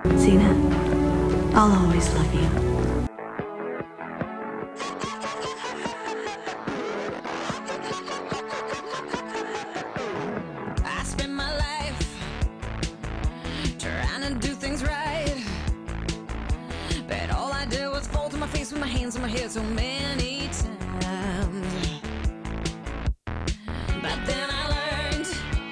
Zena, I'll always love you. I spend my life trying to do things right, but all I did was fall to my face with my hands on my head so many times. But then I learned,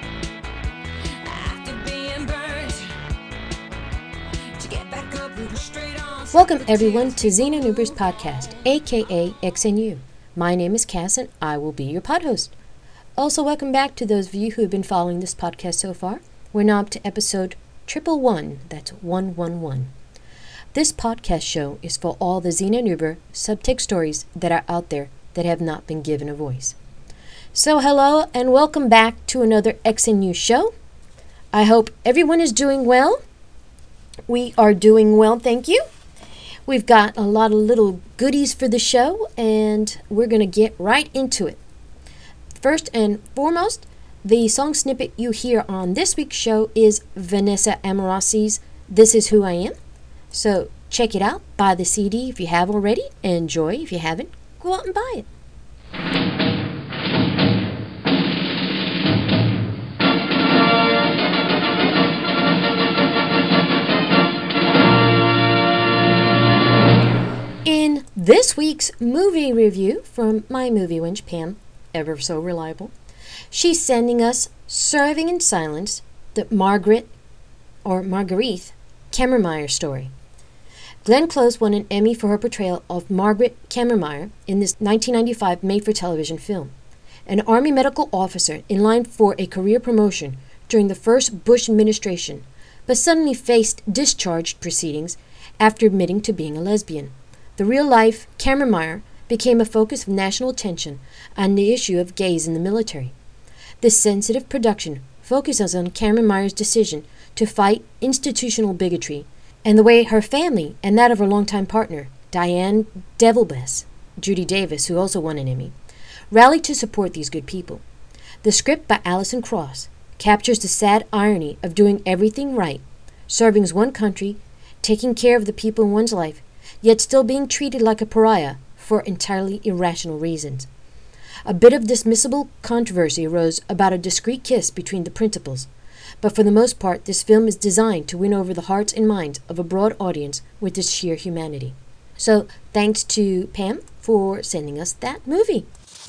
after being burnt, to get back up and push straight on. Welcome everyone to Xena Nubers Podcast, aka XNU. My name is Cass and I will be your pod host. Also, welcome back to those of you who have been following this podcast so far. We're now up to episode 111, that's 111. This podcast show is for all the Xena Nuber subtext stories that are out there that have not been given a voice. So hello and welcome back to another XNU show. I hope everyone is doing well. We are doing well, thank you. We've got a lot of little goodies for the show and we're going to get right into it. First and foremost, the song snippet you hear on this week's show is Vanessa Amorosi's This Is Who I Am. So check it out, buy the CD if you have already, enjoy if you haven't, go out and buy it. In this week's movie review from my movie wench Pam, ever so reliable, she's sending us Serving in Silence, the Marguerite Kammermeyer story. Glenn Close won an Emmy for her portrayal of Margaret Kammermeyer in this 1995 made-for-television film. An Army medical officer in line for a career promotion during the first Bush administration, but suddenly faced discharge proceedings after admitting to being a lesbian. The real-life Kammermeyer became a focus of national attention on the issue of gays in the military. This sensitive production focuses on Kammermeyer's decision to fight institutional bigotry and the way her family and that of her longtime partner, Diane Devilbess, Judy Davis, who also won an Emmy, rallied to support these good people. The script by Alison Cross captures the sad irony of doing everything right, serving one country, taking care of the people in one's life, yet still being treated like a pariah for entirely irrational reasons. A bit of dismissible controversy arose about a discreet kiss between the principals, but for the most part this film is designed to win over the hearts and minds of a broad audience with its sheer humanity. So thanks to Pam for sending us that movie.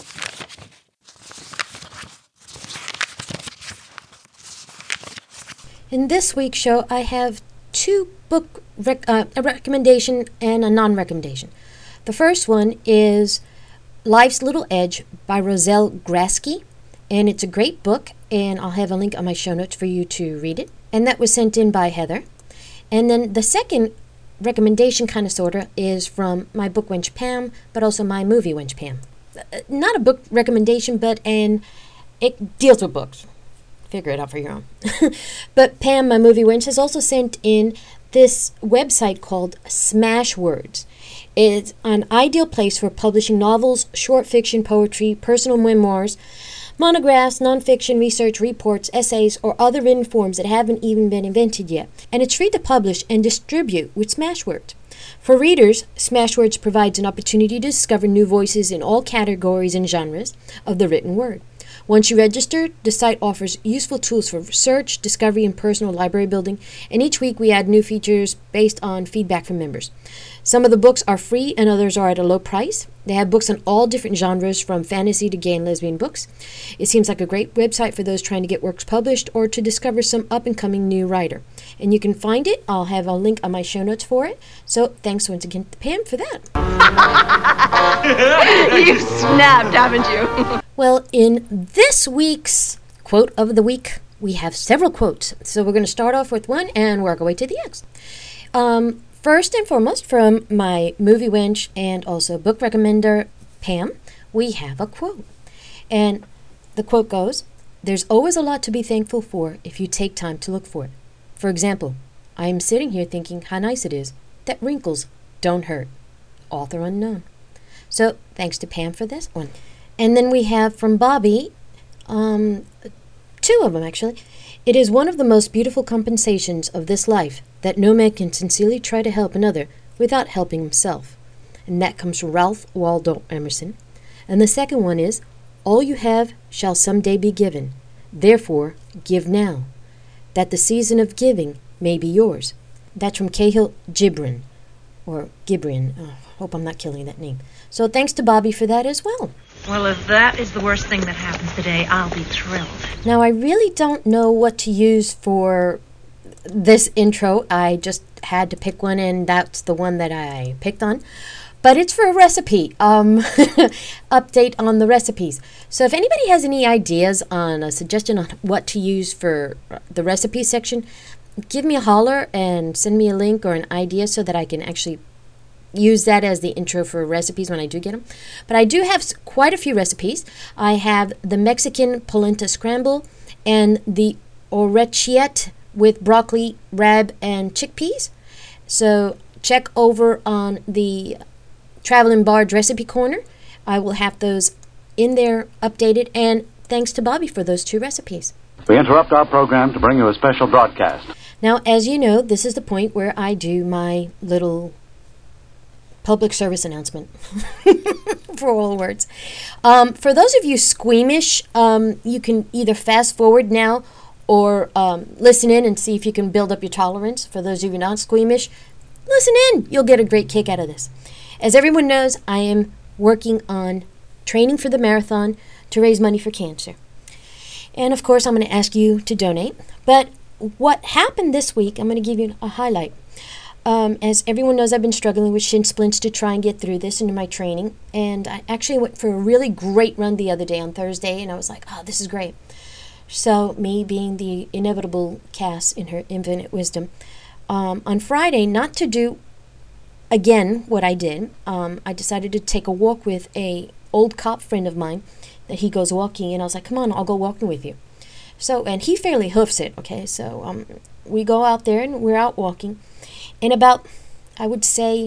In this week's show I have two a recommendation and a non-recommendation. The first one is Life's Little Edge by Roselle Grasky, and it's a great book, and I'll have a link on my show notes for you to read it. And that was sent in by Heather. And then the second recommendation, kind of sorta, is from my book wench Pam, but also my movie wench Pam. Not a book recommendation, but it deals with books. Figure it out for your own. But Pam, my movie wench, has also sent in this website called Smashwords. It's an ideal place for publishing novels, short fiction, poetry, personal memoirs, monographs, nonfiction, research, reports, essays, or other written forms that haven't even been invented yet. And it's free to publish and distribute with Smashwords. For readers, Smashwords provides an opportunity to discover new voices in all categories and genres of the written word. Once you register, the site offers useful tools for research, discovery, and personal library building, and each week we add new features based on feedback from members. Some of the books are free and others are at a low price. They have books on all different genres, from fantasy to gay and lesbian books. It seems like a great website for those trying to get works published or to discover some up-and-coming new writer. And you can find it. I'll have a link on my show notes for it. So thanks once again to Pam for that. You snapped, haven't you? Well, in this week's quote of the week, we have several quotes. So we're going to start off with one and work our way to the next. First and foremost, from my movie wench and also book recommender, Pam, we have a quote. And the quote goes, "There's always a lot to be thankful for if you take time to look for it. For example, I am sitting here thinking how nice it is that wrinkles don't hurt." Author unknown. So thanks to Pam for this one. And then we have from Bobby, two of them actually. It is one of the most beautiful compensations of this life that no man can sincerely try to help another without helping himself. And that comes from Ralph Waldo Emerson. And the second one is, all you have shall someday be given. Therefore, give now, that the season of giving may be yours. That's from Cahill Gibran, or Gibran. Oh, hope I'm not killing that name. So thanks to Bobby for that as well. Well, if that is the worst thing that happens today, I'll be thrilled. Now, I really don't know what to use for this intro. I just had to pick one, and that's the one that I picked on. But it's for a recipe, update on the recipes. So if anybody has any ideas on a suggestion on what to use for the recipe section, give me a holler and send me a link or an idea so that I can actually use that as the intro for recipes when I do get them. But I do have quite a few recipes. I have the Mexican polenta scramble and the orecchiette with broccoli, rab, and chickpeas. So check over on the Traveling Barge Recipe Corner. I will have those in there updated, and thanks to Bobby for those two recipes. We interrupt our program to bring you a special broadcast. Now, as you know, this is the point where I do my little public service announcement for all words. For those of you squeamish, you can either fast forward now or listen in and see if you can build up your tolerance. For those of you not squeamish, listen in. You'll get a great kick out of this. As everyone knows, I am working on training for the marathon to raise money for cancer. And of course, I'm going to ask you to donate. But what happened this week, I'm going to give you a highlight. As everyone knows, I've been struggling with shin splints to try and get through this into my training. And I actually went for a really great run the other day on Thursday, and I was like, oh, this is great. So me being the inevitable Cass in her infinite wisdom, on Friday, not to do again what I did, I decided to take a walk with a old cop friend of mine that he goes walking, and I was like, come on, I'll go walking with you. So, and he fairly hoofs it, okay? So we go out there and we're out walking, and about, I would say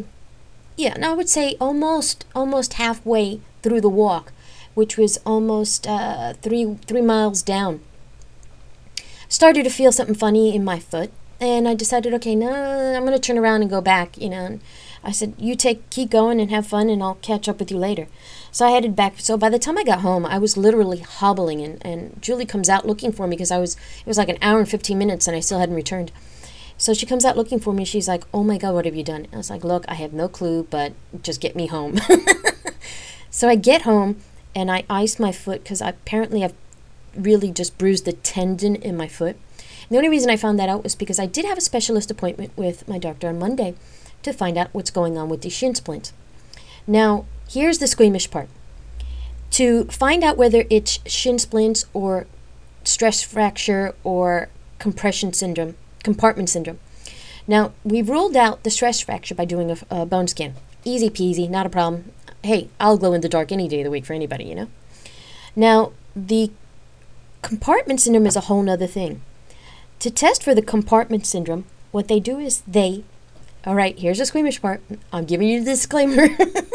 almost halfway through the walk, which was almost 3 miles down, started to feel something funny in my foot, and I decided, okay, no, I'm going to turn around and go back, and I said, you keep going and have fun, and I'll catch up with you later. So I headed back. So by the time I got home, I was literally hobbling, and Julie comes out looking for me because it was like an hour and 15 minutes, and I still hadn't returned. So she comes out looking for me. She's like, oh my God, what have you done? I was like, look, I have no clue, but just get me home. So I get home, and I ice my foot because apparently I've really just bruised the tendon in my foot. And the only reason I found that out was because I did have a specialist appointment with my doctor on Monday to find out what's going on with these shin splints. Now, here's the squeamish part. To find out whether it's shin splints or stress fracture or compartment syndrome. Now, we've ruled out the stress fracture by doing a bone scan. Easy peasy, not a problem. Hey, I'll glow in the dark any day of the week for anybody, you know? Now, the compartment syndrome is a whole nother thing. To test for the compartment syndrome, what they do is all right, here's the squeamish part. I'm giving you the disclaimer.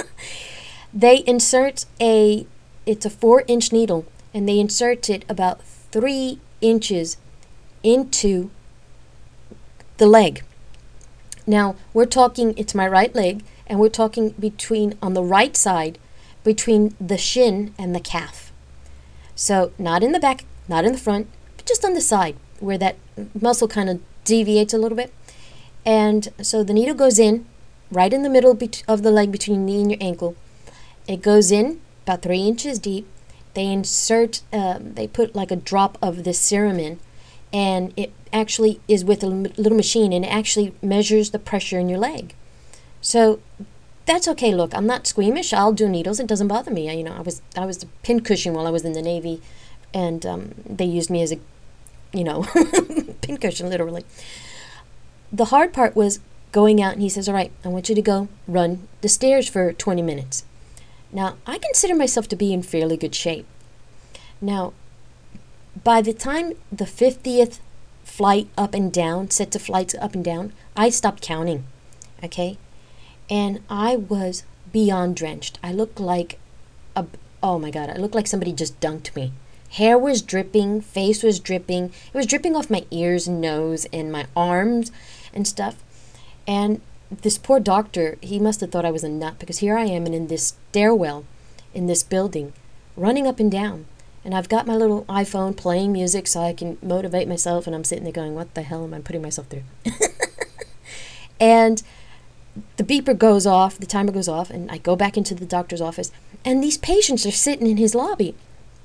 They insert it's a 4-inch needle, and they insert it about 3 inches into the leg. Now, we're talking, it's my right leg, and we're talking on the right side, between the shin and the calf. So, not in the back, not in the front, but just on the side, where that muscle kind of deviates a little bit. And so the needle goes in right in the middle of the leg between your knee and your ankle. It goes in about 3 inches deep. They they put like a drop of this serum in, and it actually is with a little machine, and it actually measures the pressure in your leg. So that's okay. Look, I'm not squeamish. I'll do needles. It doesn't bother me. I was the pin cushion while I was in the Navy, and they used me as a, pin cushion, literally. The hard part was going out, and he says, all right, I want you to go run the stairs for 20 minutes. Now, I consider myself to be in fairly good shape. Now, by the time the 50th flight up and down, sets of flights up and down, I stopped counting, okay? And I was beyond drenched. I looked like oh my God, I looked like somebody just dunked me. Hair was dripping, face was dripping. It was dripping off my ears and nose and my arms and stuff. And this poor doctor, he must have thought I was a nut, because here I am in this stairwell in this building, running up and down. And I've got my little iPhone playing music so I can motivate myself, and I'm sitting there going, what the hell am I putting myself through? And the beeper goes off, the timer goes off, and I go back into the doctor's office, and these patients are sitting in his lobby.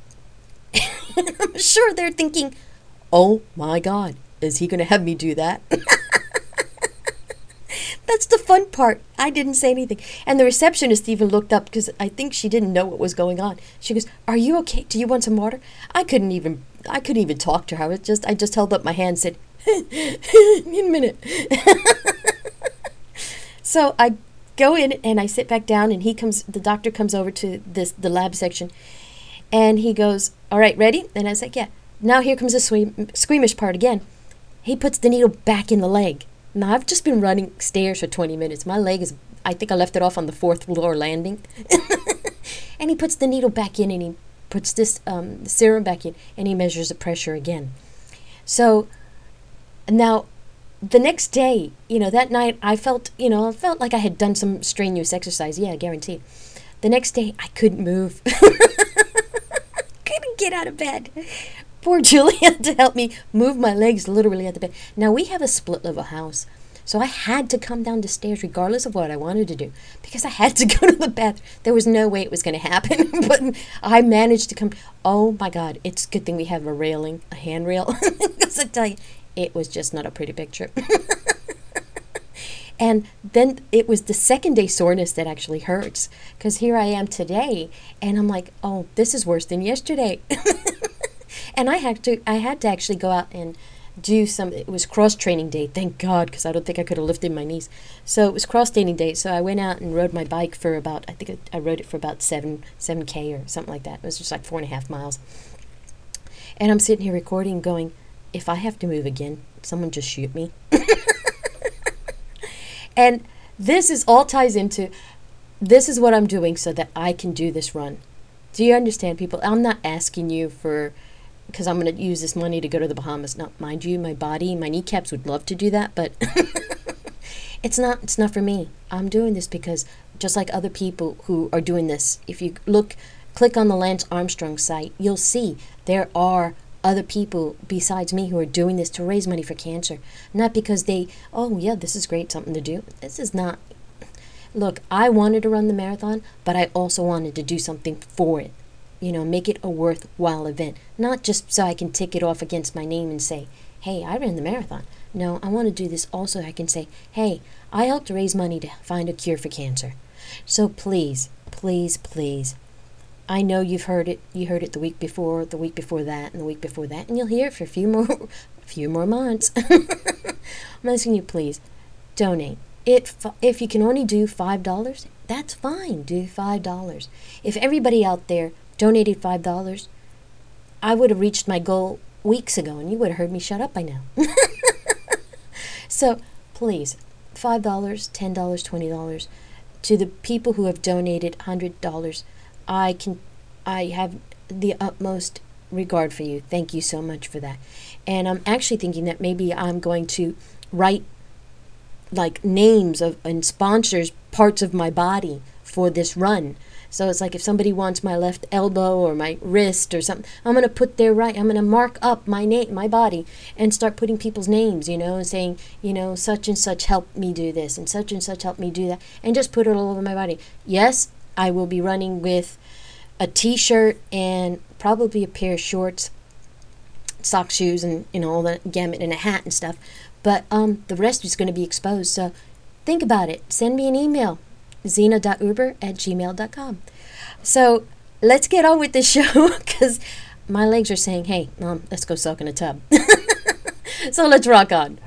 I'm sure they're thinking, oh my God, is he going to have me do that? That's the fun part. I didn't say anything. And the receptionist even looked up, because I think she didn't know what was going on. She goes, are you okay? Do you want some water? I couldn't even talk to her. I just held up my hand and said, in a minute. So I go in and I sit back down, and the doctor comes over to the lab section, and he goes, all right, ready? And I was like, yeah. Now here comes the squeamish part again. He puts the needle back in the leg. Now, I've just been running stairs for 20 minutes. My leg I think I left it off on the 4th floor landing. And he puts the needle back in, and he puts this serum back in, and he measures the pressure again. So now, the next day, that night, I felt like I had done some strenuous exercise. Yeah, guaranteed. The next day, I couldn't move. Couldn't get out of bed. Poor Julie had to help me move my legs literally out the bed. Now, we have a split-level house, so I had to come down the stairs regardless of what I wanted to do, because I had to go to the bathroom. There was no way it was going to happen, but I managed to come. Oh, my God. It's a good thing we have a railing, a handrail, because I tell you, it was just not a pretty picture. And then it was the second day soreness that actually hurts, because here I am today, and I'm like, oh, this is worse than yesterday. And I had to actually go out and do it was cross-training day, thank God, because I don't think I could have lifted my knees. So it was cross-training day, so I went out and rode my bike for about, I think I rode it for about 7K or something like that. It was just like 4.5 miles. And I'm sitting here recording going, if I have to move again, someone just shoot me. And this is all ties into, this is what I'm doing so that I can do this run. Do you understand, people? I'm not asking you because I'm going to use this money to go to the Bahamas. Now, mind you, my kneecaps would love to do that, but it's not for me. I'm doing this because just like other people who are doing this, if you click on the Lance Armstrong site, you'll see there are other people besides me who are doing this to raise money for cancer. Not because this is great, something to do. This is not. Look, I wanted to run the marathon, but I also wanted to do something for it. Make it a worthwhile event. Not just so I can tick it off against my name and say, hey, I ran the marathon. No, I want to do this also. I can say, hey, I helped raise money to find a cure for cancer. So please, please, please. I know you've heard it. You heard it the week before that, and the week before that, and you'll hear it for a few more months. I'm asking you, please, donate. If you can only do $5, that's fine. Do $5. If everybody out there donated $5, I would have reached my goal weeks ago, and you would have heard me shut up by now. So please, $5, $10, $20, to the people who have donated $100, I have the utmost regard for you. Thank you so much for that. And I'm actually thinking that maybe I'm going to write like names of and sponsors parts of my body for this run. So it's like if somebody wants my left elbow or my wrist or something, I'm going to put I'm going to mark up my name, my body, and start putting people's names, and saying, such and such helped me do this and such helped me do that, and just put it all over my body. Yes, I will be running with a t-shirt and probably a pair of shorts, sock, shoes, and all the gamut, and a hat and stuff. But the rest is going to be exposed. So think about it. Send me an email, zena.uber@gmail.com. So let's get on with this show, because my legs are saying, hey, Mom, let's go soak in a tub. So let's rock on.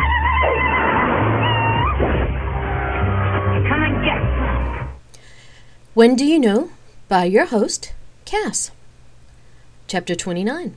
Come and get. When Do You Know? By your host, Cass. Chapter 29.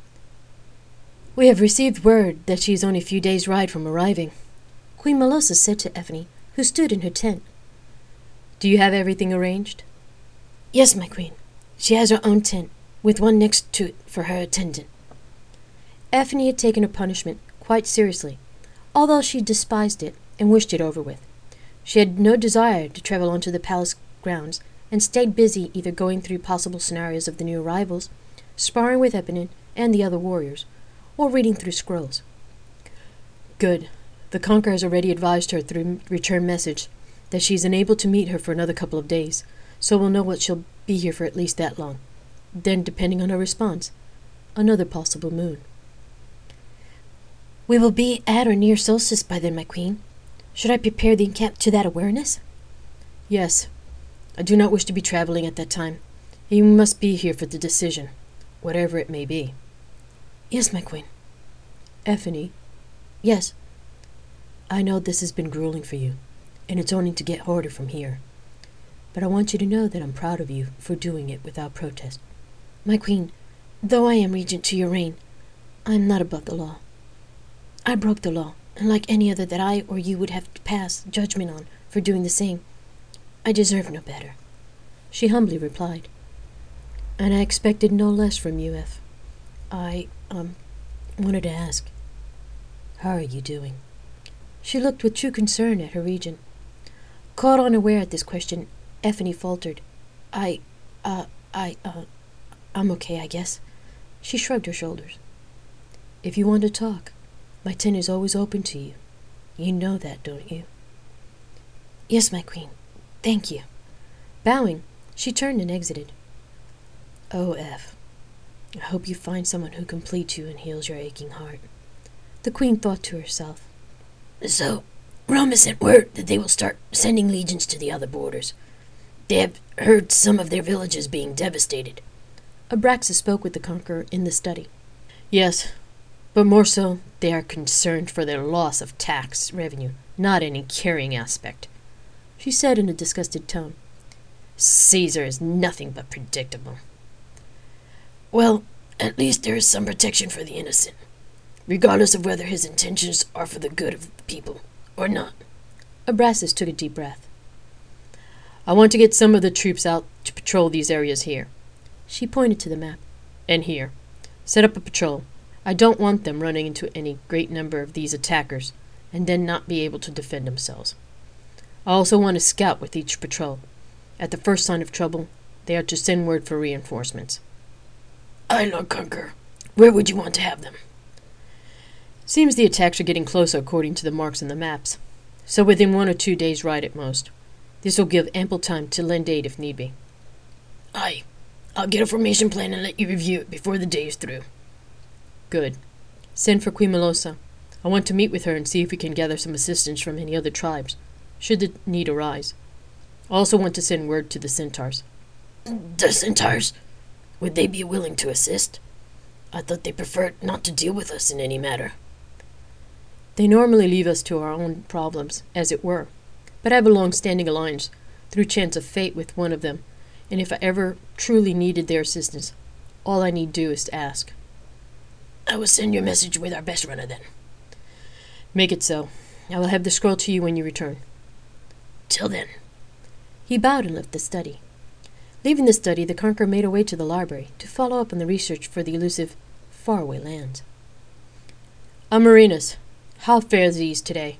We have received word that she is only a few days' ride from arriving, Queen Melosa said to Effany, who stood in her tent. Do you have everything arranged? Yes, my queen. She has her own tent, with one next to it for her attendant. Effie had taken her punishment quite seriously, although she despised it and wished it over with. She had no desire to travel onto the palace grounds and stayed busy either going through possible scenarios of the new arrivals, sparring with Eponine and the other warriors, or reading through scrolls. Good. The Conqueror has already advised her through return message that she is unable to meet her for another couple of days, so we'll know what she'll be here for at least that long. Then, depending on her response, another possible moon. We will be at or near solstice by then, my queen. Should I prepare the encampment to that awareness? Yes. I do not wish to be traveling at that time. You must be here for the decision, whatever it may be. Yes, my queen. Effie. Yes. I know this has been grueling for you, and it's only to get harder from here. But I want you to know that I'm proud of you for doing it without protest. My queen, though I am regent to your reign, I am not above the law. I broke the law, and like any other that I or you would have to pass judgment on for doing the same, I deserve no better, she humbly replied. And I expected no less from you, F. I, wanted to ask, how are you doing? She looked with true concern at her regent. Caught unaware at this question, Effie faltered. I'm okay, I guess. She shrugged her shoulders. If you want to talk, my tent is always open to you. You know that, don't you? Yes, my queen. Thank you. Bowing, she turned and exited. Oh, F. I hope you find someone who completes you and heals your aching heart. The queen thought to herself. So, Rome has sent word that they will start sending legions to the other borders. They have heard some of their villages being devastated. Abraxas spoke with the Conqueror in the study. Yes, but more so, they are concerned for their loss of tax revenue, not any carrying aspect, she said in a disgusted tone. Caesar is nothing but predictable. Well, at least there is some protection for the innocent, regardless of whether his intentions are for the good of the people or not. Abraxas took a deep breath. I want to get some of the troops out to patrol these areas here. She pointed to the map. And here. Set up a patrol. I don't want them running into any great number of these attackers and then not be able to defend themselves. I also want a scout with each patrol. At the first sign of trouble, they are to send word for reinforcements. Aye, Lord Conqueror. Where would you want to have them? Seems the attacks are getting closer according to the marks in the maps, so within 1 or 2 days' ride at most. This will give ample time to lend aid if need be. Aye. I'll get a formation plan and let you review it before the day is through. Good. Send for Queen Melosa. I want to meet with her and see if we can gather some assistance from any other tribes, should the need arise. I also want to send word to the Centaurs. The Centaurs? Would they be willing to assist? I thought they preferred not to deal with us in any matter. They normally leave us to our own problems, as it were, but I have a long-standing alliance, through chance of fate, with one of them, and if I ever truly needed their assistance, all I need do is to ask. I will send your message with our best runner then. Make it so. I will have the scroll to you when you return. Till then. He bowed and left the study. Leaving the study, the Conqueror made her way to the library to follow up on the research for the elusive faraway lands. Amarinas, how fares these today?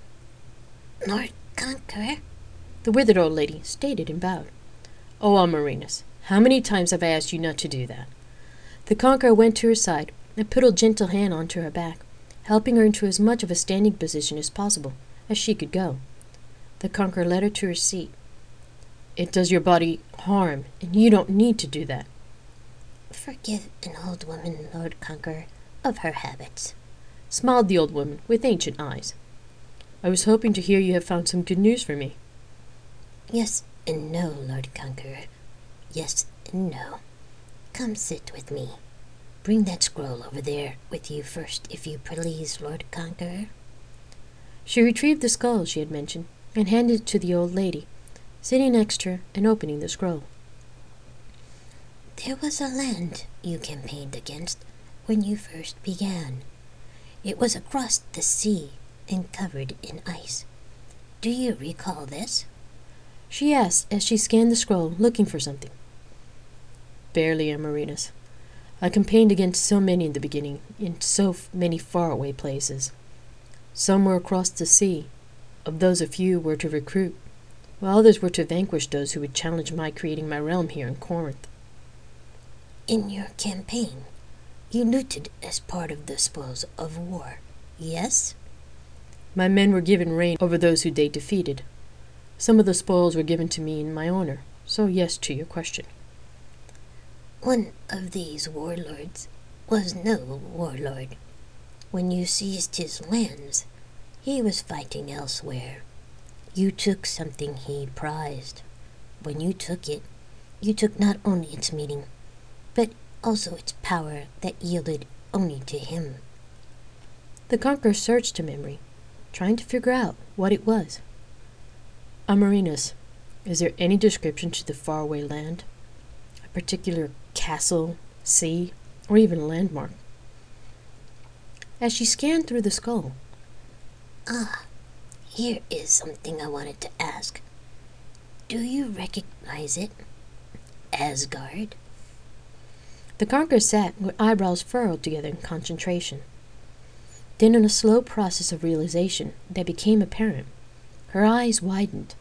Lord Conqueror, the withered old lady stated and bowed. Oh, Amarinas, how many times have I asked you not to do that? The Conqueror went to her side and put a gentle hand onto her back, helping her into as much of a standing position as possible, as she could go. The Conqueror led her to her seat. It does your body harm, and you don't need to do that. Forgive an old woman, Lord Conqueror, of her habits, smiled the old woman with ancient eyes. I was hoping to hear you have found some good news for me. Yes and no, Lord Conqueror. Yes and no. Come sit with me. Bring that scroll over there with you first, if you please, Lord Conqueror. She retrieved the skull she had mentioned and handed it to the old lady, sitting next to her and opening the scroll. There was a land you campaigned against when you first began. It was across the sea and covered in ice. Do you recall this? She asked as she scanned the scroll, looking for something. Barely, Amerinus. I campaigned against so many in the beginning, in so many faraway places. Some were across the sea. Of those, a few were to recruit, while others were to vanquish those who would challenge my creating my realm here in Corinth. In your campaign, you looted as part of the spoils of war, yes? My men were given reign over those who they defeated. Some of the spoils were given to me in my honor, so yes to your question. One of these warlords was no warlord. When you seized his lands, he was fighting elsewhere. You took something he prized. When you took it, you took not only its meaning, but also its power that yielded only to him. The conqueror searched to memory, trying to figure out what it was. Amerinus, is there any description to the faraway land? A particular castle, sea, or even a landmark? As she scanned through the skull. Here is something I wanted to ask. Do you recognize it? Asgard? The conqueror sat with eyebrows furrowed together in concentration. Then, in a slow process of realization that became apparent, her eyes widened.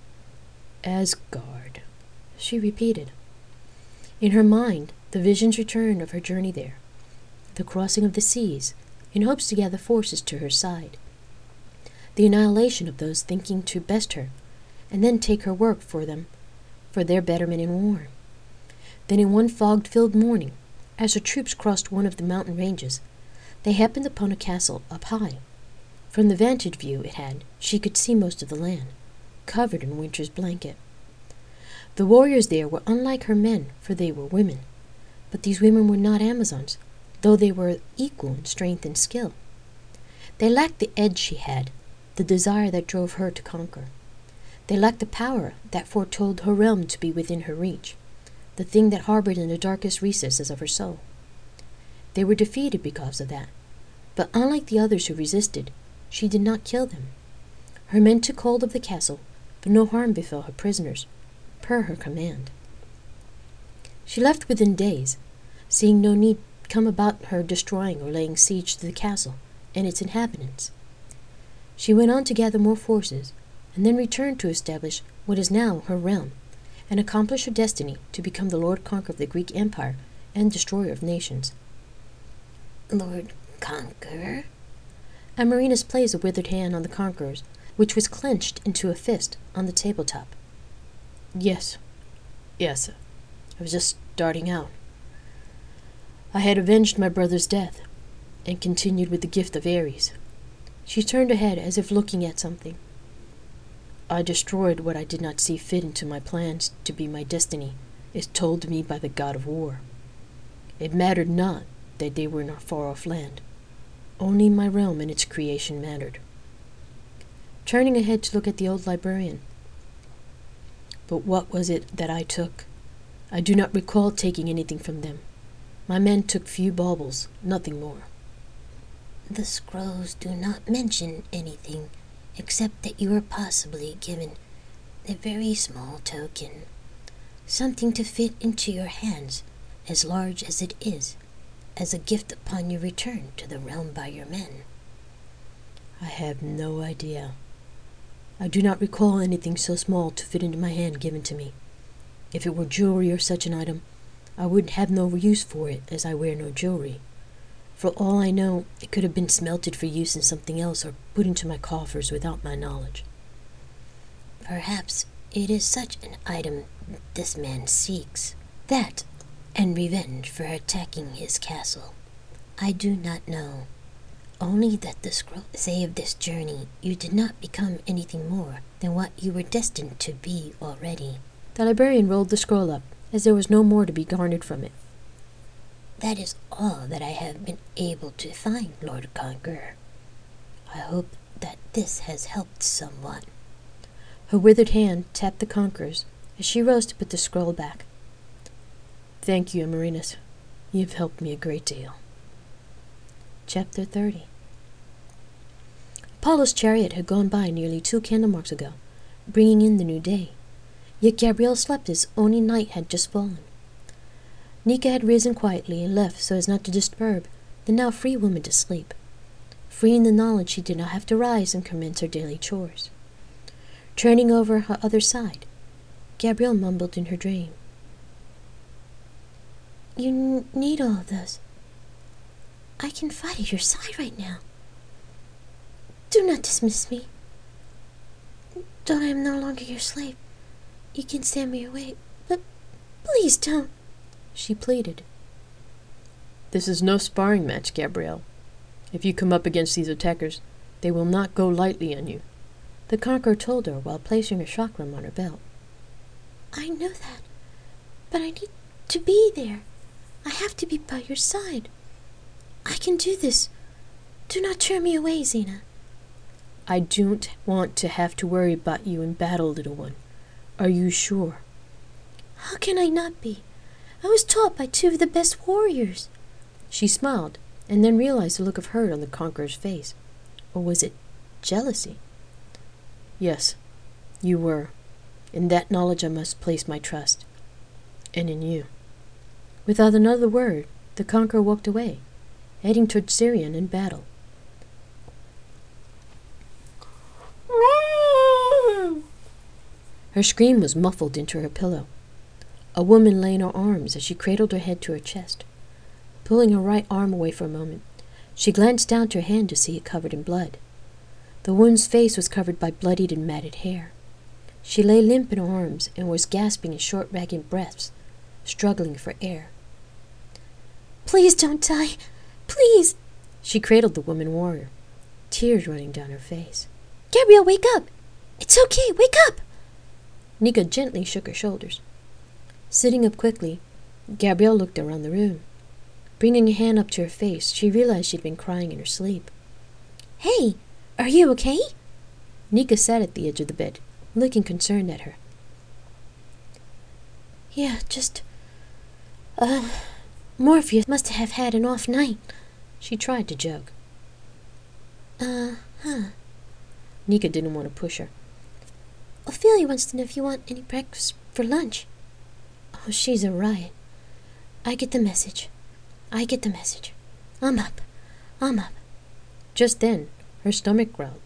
Asgard, she repeated. In her mind, the visions returned of her journey there, the crossing of the seas, in hopes to gather forces to her side, the annihilation of those thinking to best her, and then take her work for them, for their betterment in war. Then in one fog-filled morning, as her troops crossed one of the mountain ranges, they happened upon a castle up high. From the vantage view it had, she could see most of the land, covered in winter's blanket. The warriors there were unlike her men, for they were women. But these women were not Amazons, though they were equal in strength and skill. They lacked the edge she had, the desire that drove her to conquer. They lacked the power that foretold her realm to be within her reach, the thing that harbored in the darkest recesses of her soul. They were defeated because of that, but unlike the others who resisted, she did not kill them. Her men took hold of the castle, but no harm befell her prisoners, per her command. She left within days, seeing no need come about her destroying or laying siege to the castle and its inhabitants. She went on to gather more forces, and then returned to establish what is now her realm, and accomplish her destiny to become the Lord Conqueror of the Greek Empire and destroyer of nations. Lord Conqueror? Amerinus placed a withered hand on the conqueror's, which was clenched into a fist on the tabletop. Yes. I was just starting out. I had avenged my brother's death, and continued with the gift of Ares. She turned her head as if looking at something. I destroyed what I did not see fit into my plans to be my destiny, as told to me by the god of war. It mattered not that they were in our far-off land. Only my realm and its creation mattered. Turning ahead to look at the old librarian. But what was it that I took? I do not recall taking anything from them. My men took few baubles, nothing more. The scrolls do not mention anything, except that you were possibly given a very small token, something to fit into your hands, as large as it is, as a gift upon your return to the realm by your men. I have no idea. I do not recall anything so small to fit into my hand given to me. If it were jewelry or such an item, I would have no use for it, as I wear no jewelry. For all I know, it could have been smelted for use in something else or put into my coffers without my knowledge. Perhaps it is such an item this man seeks. That, and revenge for attacking his castle. I do not know. Only that the scrolls say of this journey you did not become anything more than what you were destined to be already. The librarian rolled the scroll up, as there was no more to be garnered from it. That is all that I have been able to find, Lord Conqueror. I hope that this has helped somewhat. Her withered hand tapped the conqueror's as she rose to put the scroll back. Thank you, Amerinus. You have helped me a great deal. Chapter 30. Apollo's chariot had gone by nearly 2 candle marks ago, bringing in the new day. Yet Gabrielle slept as only night had just fallen. Nika had risen quietly and left so as not to disturb the now free woman to sleep, free in the knowledge she did not have to rise and commence her daily chores. Turning over her other side, Gabrielle mumbled in her dream. You need all of this. I can fight at your side right now. Do not dismiss me. Though I am no longer your slave, you can stand me away, but please don't, she pleaded. This is no sparring match, Gabrielle. If you come up against these attackers, they will not go lightly on you, the conqueror told her while placing a chakram on her belt. I know that, but I need to be there. I have to be by your side. I can do this. Do not turn me away, Xena. I don't want to have to worry about you in battle, little one. Are you sure? How can I not be? I was taught by two of the best warriors. She smiled, and then realized the look of hurt on the conqueror's face. Or was it jealousy? Yes, you were. In that knowledge I must place my trust. And in you. Without another word, the conqueror walked away, heading toward Syrian in battle. Her scream was muffled into her pillow. A woman lay in her arms as she cradled her head to her chest. Pulling her right arm away for a moment, she glanced down to her hand to see it covered in blood. The woman's face was covered by bloodied and matted hair. She lay limp in her arms and was gasping in short, ragged breaths, struggling for air. Please don't die! Please! She cradled the woman warrior, tears running down her face. Gabrielle, wake up! It's okay, wake up! Nika gently shook her shoulders. Sitting up quickly, Gabrielle looked around the room. Bringing a hand up to her face, she realized she'd been crying in her sleep. Hey, are you okay? Nika sat at the edge of the bed, looking concerned at her. Yeah, just... Morpheus must have had an off night. She tried to joke. Nika didn't want to push her. Ophelia wants to know if you want any breakfast for lunch. Oh, she's a riot. I get the message. I'm up. Just then, her stomach growled.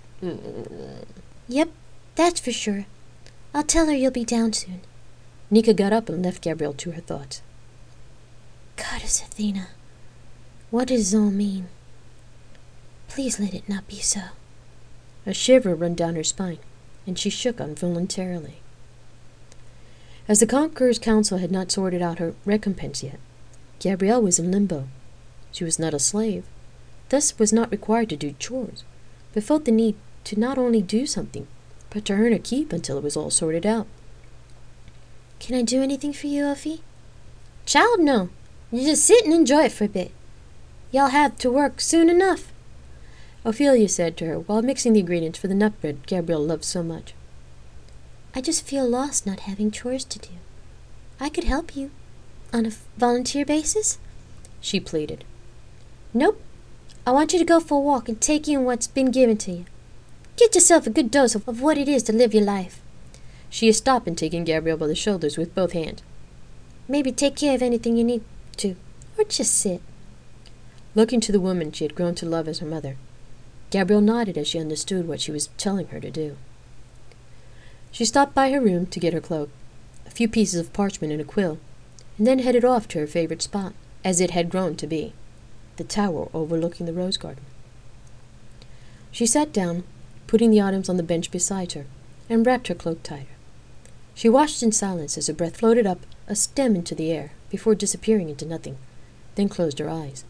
Yep, that's for sure. I'll tell her you'll be down soon. Nika got up and left Gabrielle to her thoughts. Goddess Athena, what does it all mean? Please let it not be so. A shiver ran down her spine, and she shook involuntarily. As the Conqueror's Council had not sorted out her recompense yet, Gabrielle was in limbo. She was not a slave, thus was not required to do chores, but felt the need to not only do something, but to earn a keep until it was all sorted out. Can I do anything for you, Ophi? Child, no. You just sit and enjoy it for a bit. Y'all have to work soon enough, Ophelia said to her while mixing the ingredients for the nut bread Gabrielle loved so much. I just feel lost not having chores to do. I could help you. On a volunteer basis? She pleaded. Nope. I want you to go for a walk and take in what's been given to you. Get yourself a good dose of what it is to live your life. She stopped and taking Gabrielle by the shoulders with both hands. Maybe take care of anything you need to, or just sit. Looking to the woman she had grown to love as her mother, Gabrielle nodded as she understood what she was telling her to do. She stopped by her room to get her cloak, a few pieces of parchment and a quill, and then headed off to her favorite spot, as it had grown to be, the tower overlooking the rose garden. She sat down, putting the items on the bench beside her, and wrapped her cloak tighter. She watched in silence as her breath floated up a stem into the air before disappearing into nothing, then closed her eyes.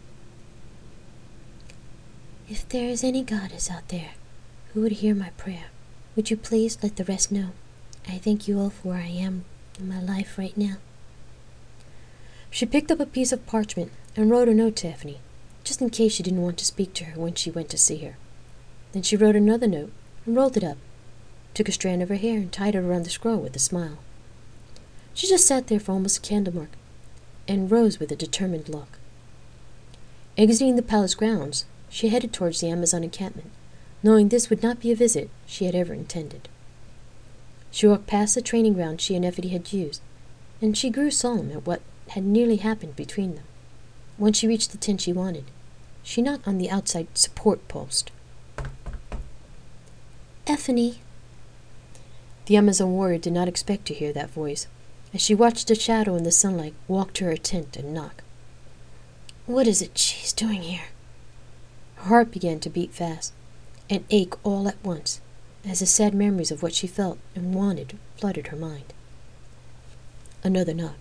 If there is any goddess out there who would hear my prayer, would you please let the rest know? I thank you all for where I am in my life right now. She picked up a piece of parchment and wrote a note to Effie, just in case she didn't want to speak to her when she went to see her. Then she wrote another note and rolled it up, took a strand of her hair and tied it around the scroll with a smile. She just sat there for almost a candle mark, and rose with a determined look. Exiting the palace grounds, she headed towards the Amazon encampment, knowing this would not be a visit she had ever intended. She walked past the training ground she and Effie had used, and she grew solemn at what had nearly happened between them. When she reached the tent she wanted, she knocked on the outside support post. Effany. The Amazon warrior did not expect to hear that voice, as she watched a shadow in the sunlight walk to her tent and knock. What is it she's doing here? Her heart began to beat fast, and ache all at once, as the sad memories of what she felt and wanted flooded her mind. Another knock.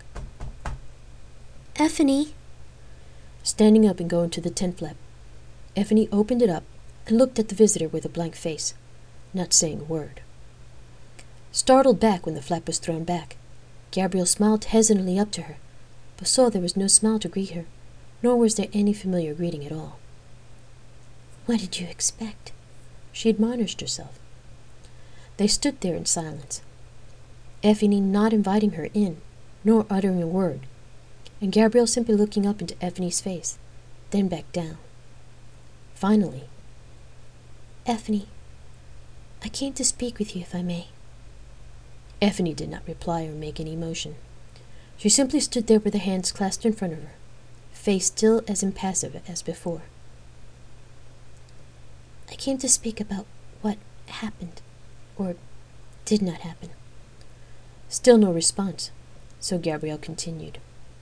Effany. Standing up and going to the tent flap, Effany opened it up and looked at the visitor with a blank face, not saying a word. Startled back when the flap was thrown back, Gabrielle smiled hesitantly up to her, but saw there was no smile to greet her, nor was there any familiar greeting at all. What did you expect? She admonished herself. They stood there in silence, Effany not inviting her in, nor uttering a word, and Gabrielle simply looking up into Effany's face, then back down. Finally, Effany, I came to speak with you, if I may. Effany did not reply or make any motion. She simply stood there with her hands clasped in front of her, face still as impassive as before. I came to speak about what happened, or did not happen. Still no response, so Gabrielle continued.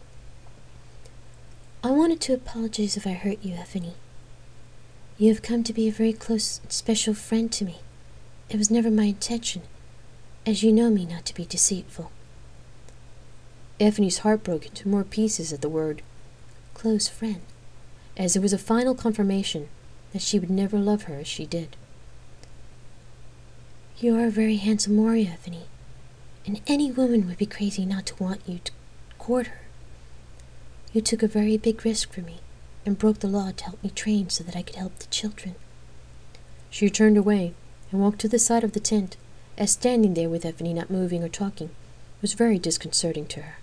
I wanted to apologize if I hurt you, Effany. You have come to be a very close and special friend to me. It was never my intention, as you know me not to be deceitful. Effany's heart broke into more pieces at the word close friend, as it was a final confirmation that she would never love her as she did. You are a very handsome warrior, Effany, and any woman would be crazy not to want you to court her. You took a very big risk for me, and broke the law to help me train so that I could help the children. She turned away and walked to the side of the tent, as standing there with Effany not moving or talking was very disconcerting to her.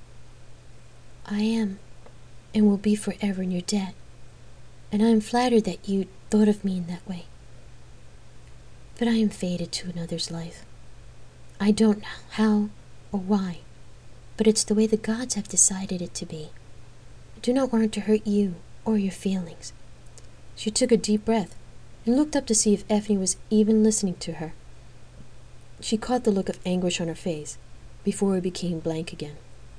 I am, and will be forever in your debt, and I am flattered that you thought of me in that way. But I am fated to another's life. I don't know how or why, but it's the way the gods have decided it to be. I do not want to hurt you or your feelings. She took a deep breath and looked up to see if Effany was even listening to her. She caught the look of anguish on her face before it became blank again.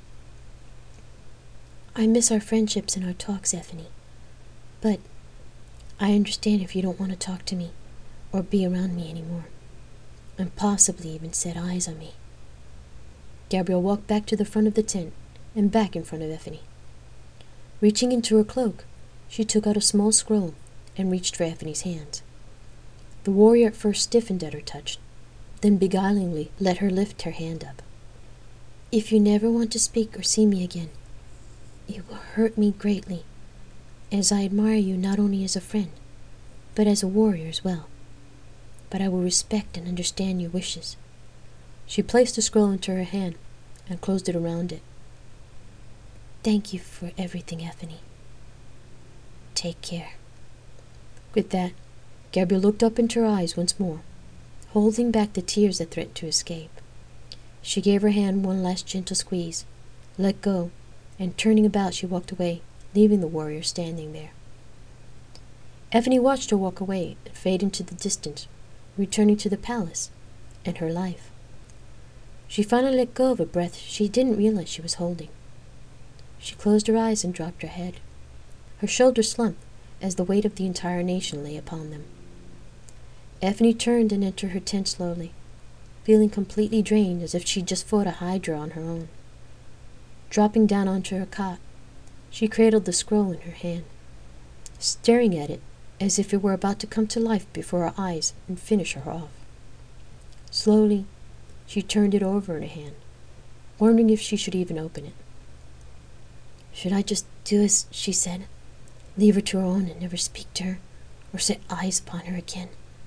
I miss our friendships and our talks, Effany, but I understand if you don't want to talk to me or be around me anymore, and possibly even set eyes on me. Gabrielle walked back to the front of the tent and back in front of Effany. Reaching into her cloak, she took out a small scroll and reached for Effany's hands. The warrior at first stiffened at her touch, then beguilingly let her lift her hand up. If you never want to speak or see me again, it will hurt me greatly, as I admire you not only as a friend, but as a warrior as well. But I will respect and understand your wishes. She placed the scroll into her hand and closed it around it. Thank you for everything, Effany. Take care. With that, Gabrielle looked up into her eyes once more, holding back the tears that threatened to escape. She gave her hand one last gentle squeeze, let go, and turning about she walked away, leaving the warrior standing there. Effany watched her walk away and fade into the distance, returning to the palace and her life. She finally let go of a breath she didn't realize she was holding. She closed her eyes and dropped her head. Her shoulders slumped as the weight of the entire nation lay upon them. Effany turned and entered her tent slowly, feeling completely drained as if she'd just fought a hydra on her own. Dropping down onto her cot, she cradled the scroll in her hand, staring at it as if it were about to come to life before her eyes and finish her off. Slowly, she turned it over in her hand, wondering if she should even open it. Should I just do as she said, leave her to her own and never speak to her, or set eyes upon her again?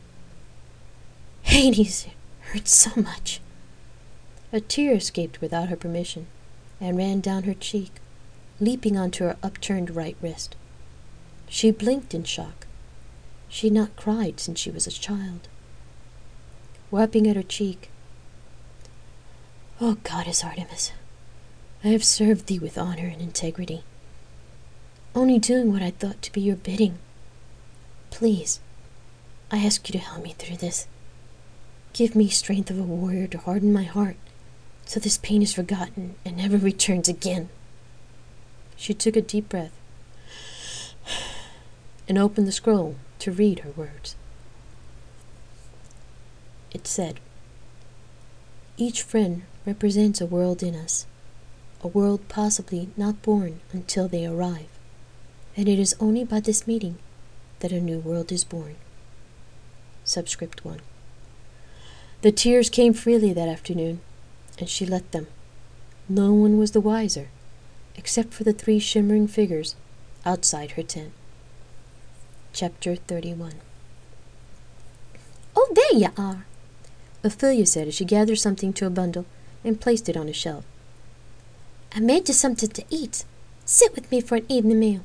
Hades, it hurts so much. A tear escaped without her permission and ran down her cheek, leaping onto her upturned right wrist. She blinked in shock. She had not cried since she was a child. Wiping at her cheek, Oh, Goddess Artemis, I have served thee with honor and integrity, only doing what I thought to be your bidding. Please, I ask you to help me through this. Give me strength of a warrior to harden my heart, so this pain is forgotten and never returns again. She took a deep breath and opened the scroll to read her words. It said, "Each friend represents a world in us, a world possibly not born until they arrive, and it is only by this meeting that a new world is born." Subscript 1. The tears came freely that afternoon, and she let them. No one was the wiser, except for the 3 shimmering figures outside her tent. Chapter 31. Oh, there you are. Ophelia said as she gathered something to a bundle and placed it on a shelf. I made you something to eat. Sit with me for an evening meal.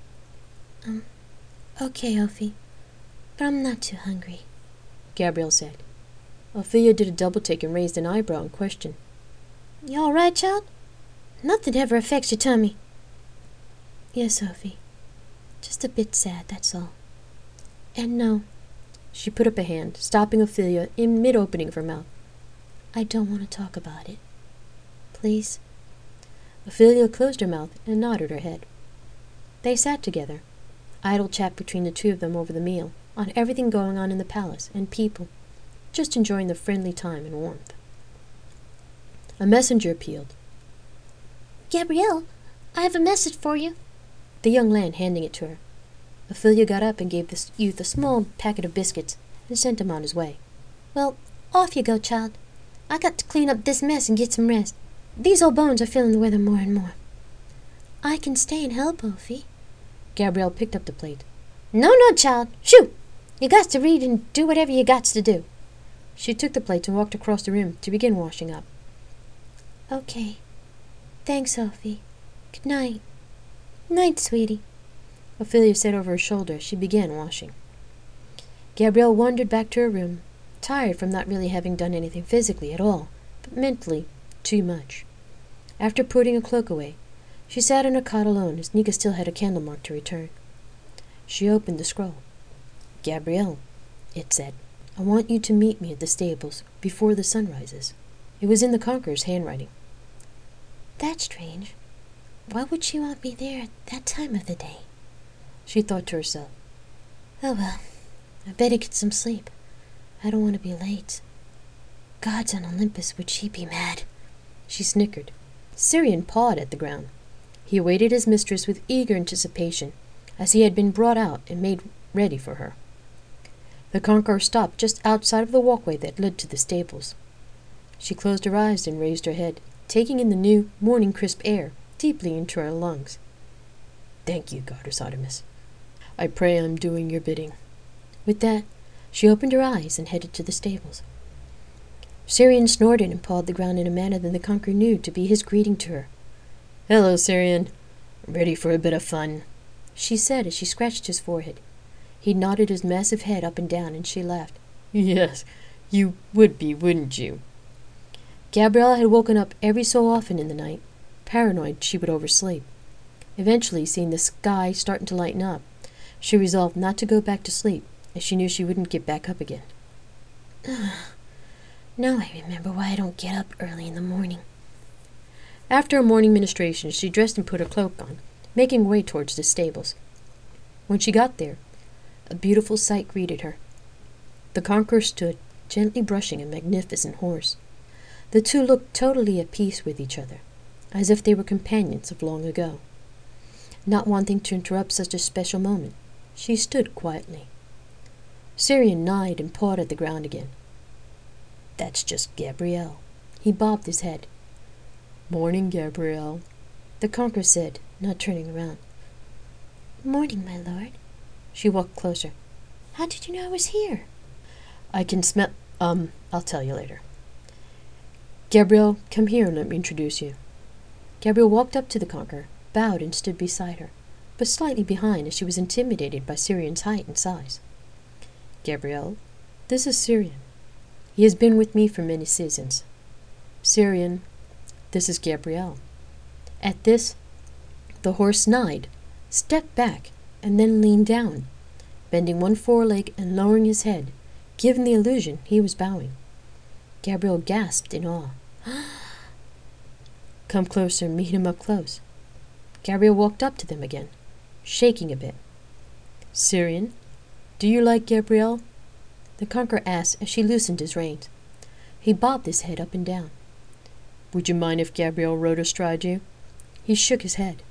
Okay, Ophi, but I'm not too hungry. Gabrielle said. Ophelia did a double take and raised an eyebrow in question. You all right, child? Nothing ever affects your tummy. Yes, Ophi. Just a bit sad, that's all. And no. She put up a hand, stopping Ophelia in mid-opening of her mouth. I don't want to talk about it. Please? Ophelia closed her mouth and nodded her head. They sat together, idle chat between the two of them over the meal, on everything going on in the palace and people, just enjoying the friendly time and warmth. A messenger appealed. Gabrielle, I have a message for you. The young man handing it to her. Ophelia got up and gave the youth a small packet of biscuits and sent him on his way. Well, off you go, child. I got to clean up this mess and get some rest. These old bones are feeling the weather more and more. I can stay and help, Ophi. Gabrielle picked up the plate. No, child. Shoo! You got to read and do whatever you got to do. She took the plate and walked across the room to begin washing up. Okay. Thanks, Ophi. Good night. Night, sweetie. Ophelia said over her shoulder as she began washing. Gabrielle wandered back to her room, tired from not really having done anything physically at all, but mentally too much. After putting a cloak away, she sat in her cot alone as Nika still had a candle mark to return. She opened the scroll. "Gabrielle," it said, "I want you to meet me at the stables before the sun rises." It was in the Conqueror's handwriting. That's strange. Why would she want me there at that time of the day? She thought to herself. Oh well, I better get some sleep. I don't want to be late. Gods on Olympus, would she be mad? She snickered. Syrian pawed at the ground. He awaited his mistress with eager anticipation, as he had been brought out and made ready for her. The Conqueror stopped just outside of the walkway that led to the stables. She closed her eyes and raised her head, taking in the new, morning crisp air deeply into her lungs. "Thank you, Goddess Artemis. I pray I'm doing your bidding." With that, she opened her eyes and headed to the stables. Syrian snorted and pawed the ground in a manner that the Conqueror knew to be his greeting to her. "Hello, Syrian. Ready for a bit of fun?" she said as she scratched his forehead. He nodded his massive head up and down, and she laughed. "Yes, you would be, wouldn't you?" Gabrielle had woken up every so often in the night, paranoid she would oversleep. Eventually, seeing the sky starting to lighten up, she resolved not to go back to sleep, as she knew she wouldn't get back up again. Now I remember why I don't get up early in the morning. After her morning ministration, she dressed and put her cloak on, making way towards the stables. When she got there, a beautiful sight greeted her. The Conqueror stood, gently brushing a magnificent horse. The two looked totally at peace with each other, as if they were companions of long ago. Not wanting to interrupt such a special moment, she stood quietly. Syrian nodded and pawed at the ground again. "That's just Gabrielle." He bobbed his head. "Morning, Gabrielle," the Conqueror said, not turning around. Morning, my lord. She walked closer. How did you know I was here? "I can smell— I'll tell you later. Gabrielle, come here and let me introduce you." Gabrielle walked up to the Conqueror, bowed and stood beside her, but slightly behind as she was intimidated by Syrian's height and size. "Gabrielle, this is Syrian. He has been with me for many seasons. Syrian, this is Gabrielle." At this, the horse neighed, stepped back, and then leaned down, bending one foreleg and lowering his head, giving the illusion he was bowing. Gabrielle gasped in awe. Come closer and meet him up close. Gabrielle walked up to them again, shaking a bit. Syrian, do you like Gabrielle? The conqueror asked as she loosened his reins. He bobbed his head up and down. Would you mind if Gabrielle rode astride you? He shook his head.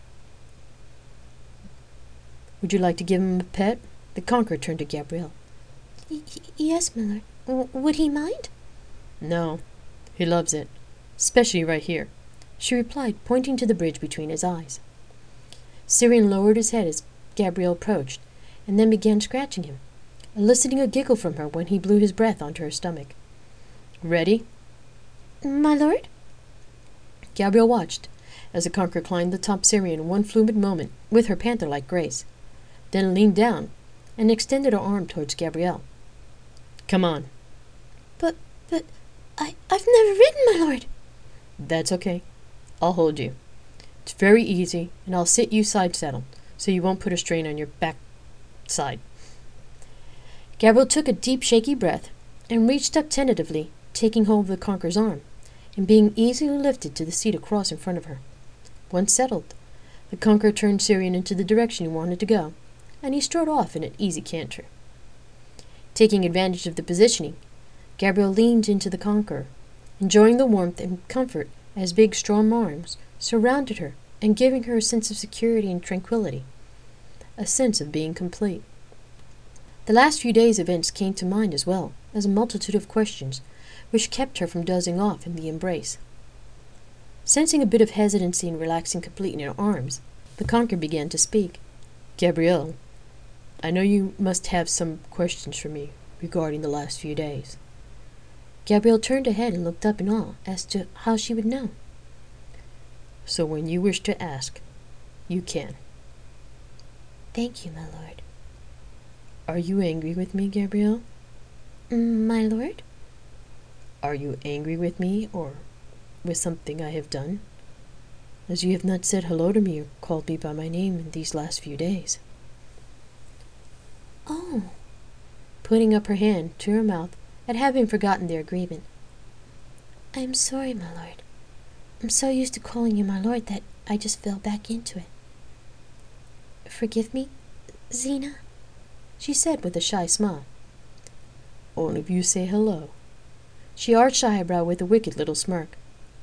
Would you like to give him a pet? The conqueror turned to Gabrielle. Yes, my lord. Would he mind? No, he loves it, especially right here, she replied, pointing to the bridge between his eyes. Syrian lowered his head as Gabrielle approached, and then began scratching him, eliciting a giggle from her when he blew his breath onto her stomach. Ready? My lord? Gabrielle watched as the conqueror climbed the top Syrian in one fluid moment with her panther-like grace, then leaned down and extended her arm towards Gabrielle. Come on. But, I've never ridden, my lord. That's okay. I'll hold you. It's very easy, and I'll sit you side saddle, so you won't put a strain on your back side. Gabrielle took a deep, shaky breath and reached up tentatively, taking hold of the conqueror's arm, and being easily lifted to the seat across in front of her. Once settled, the conqueror turned Syrian into the direction he wanted to go, and he strode off in an easy canter. Taking advantage of the positioning, Gabrielle leaned into the conqueror, enjoying the warmth and comfort as big, strong arms surrounded her and giving her a sense of security and tranquility, a sense of being complete. The last few days' events came to mind as well as a multitude of questions which kept her from dozing off in the embrace. Sensing a bit of hesitancy in relaxing completely in her arms, the conqueror began to speak. Gabrielle, I know you must have some questions for me regarding the last few days. Gabrielle turned her head and looked up in awe as to how she would know. So when you wish to ask, you can. Thank you, my lord. Are you angry with me, Gabrielle? My lord? Are you angry with me or with something I have done? As you have not said hello to me or called me by my name in these last few days. Oh. Putting up her hand to her mouth at having forgotten their agreement. I am sorry, my lord. I'm so used to calling you my lord that I just fell back into it. Forgive me, Zena, she said with a shy smile. Only if you say hello. She arched her eyebrow with a wicked little smirk.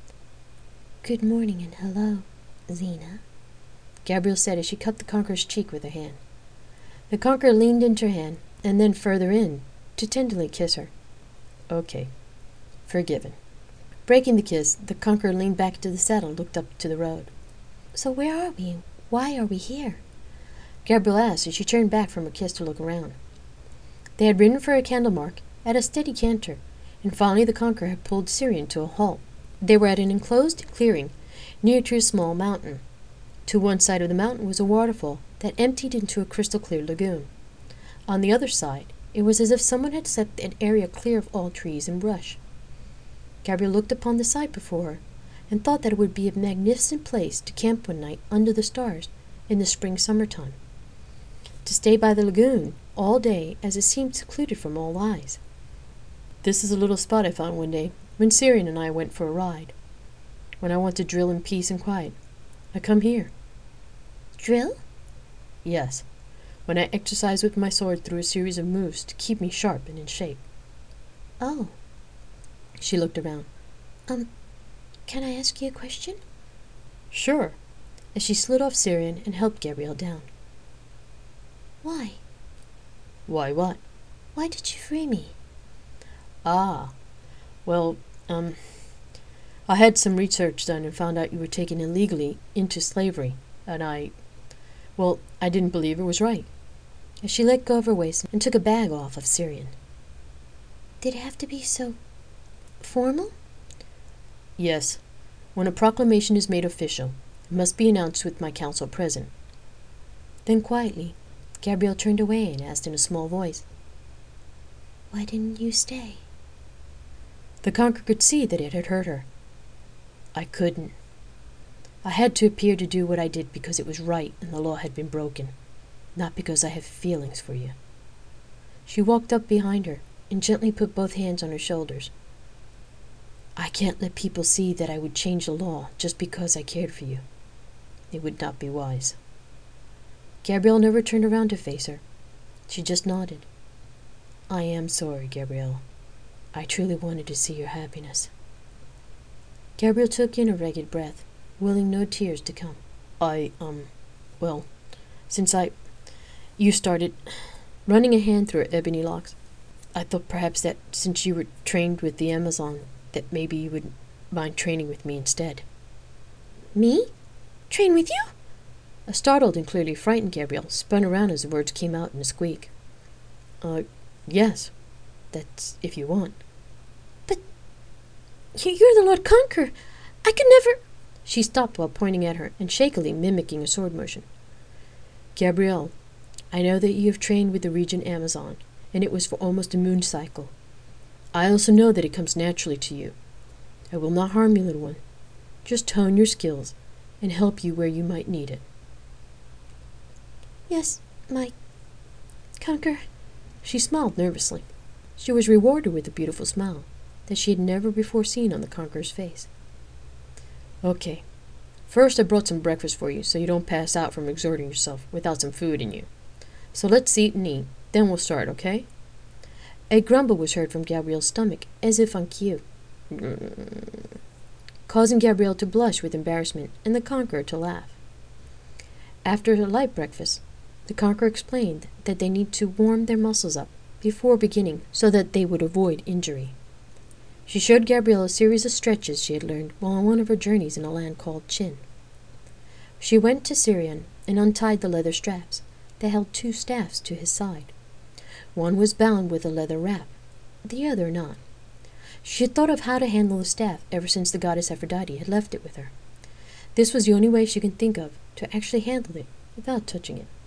Good morning and hello, Zena, Gabrielle said as she cupped the conqueror's cheek with her hand. The conqueror leaned into her hand and then further in to tenderly kiss her. Okay, forgiven. Breaking the kiss, the conqueror leaned back into the saddle and looked up to the road. So where are we? Why are we here? Gabrielle asked as she turned back from her kiss to look around. They had ridden for a Candlemark at a steady canter, and finally the conqueror had pulled Syrian to a halt. They were at an enclosed clearing near to a small mountain. To one side of the mountain was a waterfall that emptied into a crystal-clear lagoon. On the other side, it was as if someone had set an area clear of all trees and brush. Gabrielle looked upon the sight before her and thought that it would be a magnificent place to camp one night under the stars in the spring-summertime. To stay by the lagoon all day as it seemed secluded from all eyes. This is a little spot I found one day when Syrian and I went for a ride. When I want to drill in peace and quiet, I come here. Drill? Yes, when I exercise with my sword through a series of moves to keep me sharp and in shape. Oh. She looked around. Can I ask you a question? Sure, as she slid off Syrian and helped Gabrielle down. Why? Why what? Why did you free me? Ah, well, I had some research done and found out you were taken illegally into slavery, and I didn't believe it was right. As she let go of her waist and took a bag off of Syrian. Did it have to be so formal? Yes. When a proclamation is made official, it must be announced with my council present. Then quietly, Gabrielle turned away and asked in a small voice, Why didn't you stay? The conqueror could see that it had hurt her. I couldn't. I had to appear to do what I did because it was right and the law had been broken, not because I have feelings for you. She walked up behind her and gently put both hands on her shoulders. I can't let people see that I would change the law just because I cared for you. It would not be wise. Gabrielle never turned around to face her. She just nodded. I am sorry, Gabrielle. I truly wanted to see your happiness. Gabrielle took in a ragged breath, willing no tears to come. Well, since you started running a hand through her ebony locks, I thought perhaps that since you were trained with the Amazon, that maybe you would mind training with me instead. Me? Train with you? A startled and clearly frightened Gabrielle spun around as the words came out in a squeak. Yes. That's if you want. But you're the Lord Conqueror. I could never... She stopped while pointing at her and shakily mimicking a sword motion. Gabrielle, I know that you have trained with the Regent Amazon, and it was for almost a moon cycle. I also know that it comes naturally to you. I will not harm you, little one. Just hone your skills and help you where you might need it. Yes, my Conqueror. She smiled nervously. She was rewarded with a beautiful smile that she had never before seen on the Conqueror's face. Okay. First, I brought some breakfast for you so you don't pass out from exerting yourself without some food in you. So let's eat and eat, then we'll start, okay? A grumble was heard from Gabrielle's stomach, as if on cue, causing Gabrielle to blush with embarrassment and the Conqueror to laugh. After a light breakfast, the Conqueror explained that they need to warm their muscles up before beginning so that they would avoid injury. She showed Gabrielle a series of stretches she had learned while on one of her journeys in a land called Chin. She went to Sirian and untied the leather straps that held 2 staffs to his side. One was bound with a leather wrap, the other not. She had thought of how to handle the staff ever since the goddess Aphrodite had left it with her. This was the only way she could think of to actually handle it without touching it.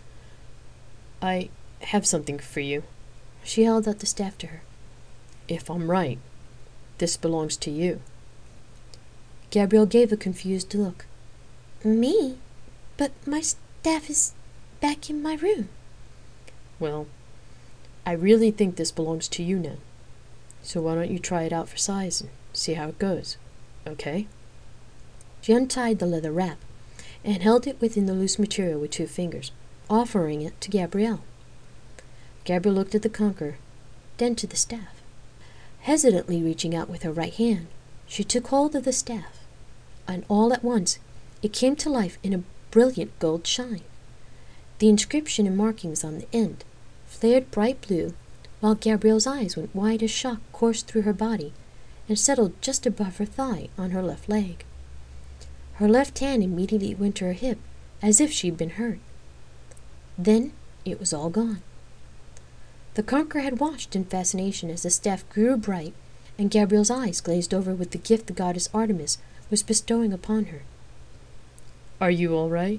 I have something for you. She held out the staff to her. If I'm right, this belongs to you. Gabrielle gave a confused look. Me? But my staff is back in my room. Well, I really think this belongs to you now. So why don't you try it out for size and see how it goes, okay? She untied the leather wrap and held it within the loose material with 2 fingers, offering it to Gabrielle. Gabrielle looked at the Conqueror, then to the staff. Hesitantly reaching out with her right hand, she took hold of the staff, and all at once it came to life in a brilliant gold shine. The inscription and markings on the end flared bright blue, while Gabrielle's eyes went wide as shock coursed through her body and settled just above her thigh on her left leg. Her left hand immediately went to her hip, as if she'd been hurt. Then it was all gone. The Conqueror had watched in fascination as the staff grew bright, and Gabrielle's eyes glazed over with the gift the goddess Artemis was bestowing upon her. Are you all right?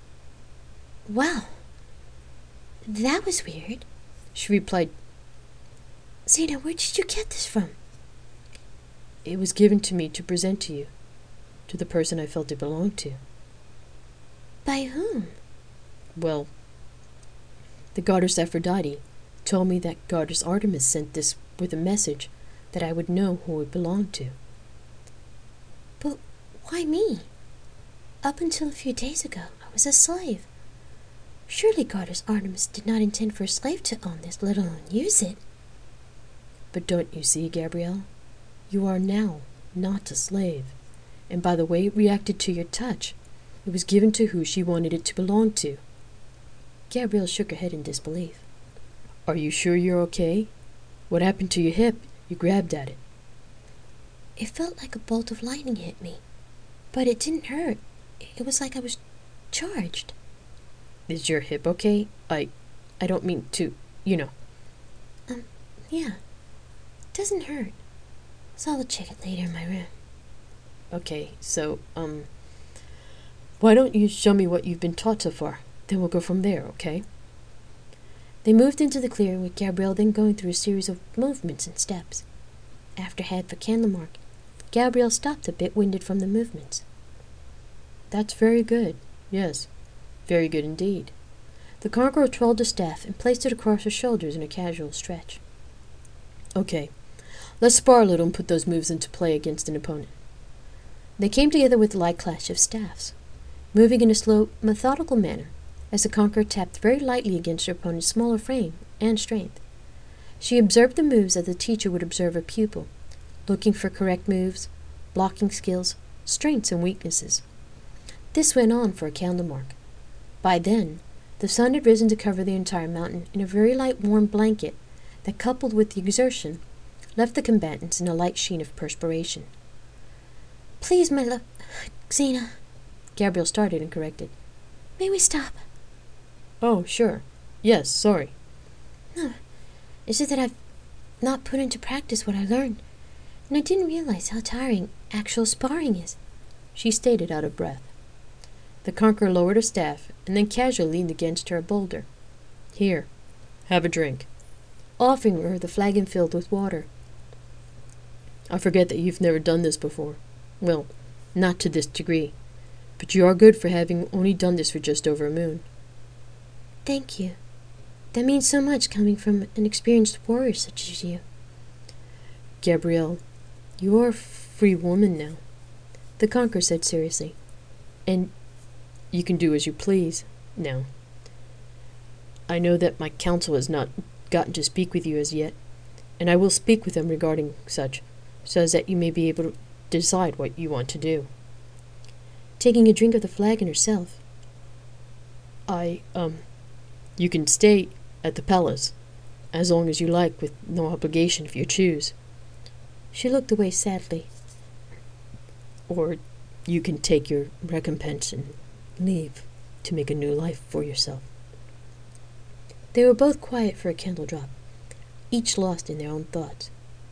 Well, that was weird, she replied. Zena, where did you get this from? It was given to me to present to you, to the person I felt it belonged to. By whom? Well, the goddess Aphrodite told me that goddess Artemis sent this with a message that I would know who it belonged to. But why me? Up until a few days ago, I was a slave. Surely goddess Artemis did not intend for a slave to own this, let alone use it. But don't you see, Gabrielle? You are now not a slave, and by the way it reacted to your touch, it was given to who she wanted it to belong to. Gabrielle shook her head in disbelief. Are you sure you're okay? What happened to your hip? You grabbed at it. It felt like a bolt of lightning hit me, but it didn't hurt. It was like I was charged. Is your hip okay? I don't mean to, you know. Yeah. Doesn't hurt. So I'll check it later in my room. Okay, so, why don't you show me what you've been taught so far? Then we'll go from there, okay? They moved into the clearing with Gabrielle then going through a series of movements and steps. After head for Candlemark, Gabrielle stopped a bit winded from the movements. That's very good. Yes, very good indeed. The conqueror twirled the staff and placed it across her shoulders in a casual stretch. Okay, let's spar a little and put those moves into play against an opponent. They came together with a light clash of staffs, moving in a slow, methodical manner, as the conqueror tapped very lightly against her opponent's smaller frame and strength. She observed the moves as the teacher would observe a pupil, looking for correct moves, blocking skills, strengths and weaknesses. This went on for a candle mark. By then, the sun had risen to cover the entire mountain in a very light warm blanket that, coupled with the exertion, left the combatants in a light sheen of perspiration. Please, my love, Xena. Gabrielle started and corrected. May we stop? Oh, sure. Yes, sorry. No, it's just that I've not put into practice what I learned, and I didn't realize how tiring actual sparring is, she stated out of breath. The conqueror lowered her staff and then casually leaned against her a boulder. Here, have a drink, offering her the flagon filled with water. I forget that you've never done this before. Well, not to this degree, but you are good for having only done this for just over a moon. Thank you. That means so much coming from an experienced warrior such as you. Gabrielle, you are a free woman now, the conqueror said seriously, and you can do as you please now. I know that my council has not gotten to speak with you as yet, and I will speak with them regarding such, so as that you may be able to decide what you want to do. Taking a drink of the flagon herself. You can stay at the palace, as long as you like, with no obligation if you choose. She looked away sadly. Or you can take your recompense and leave to make a new life for yourself. They were both quiet for a candle drop, each lost in their own thoughts.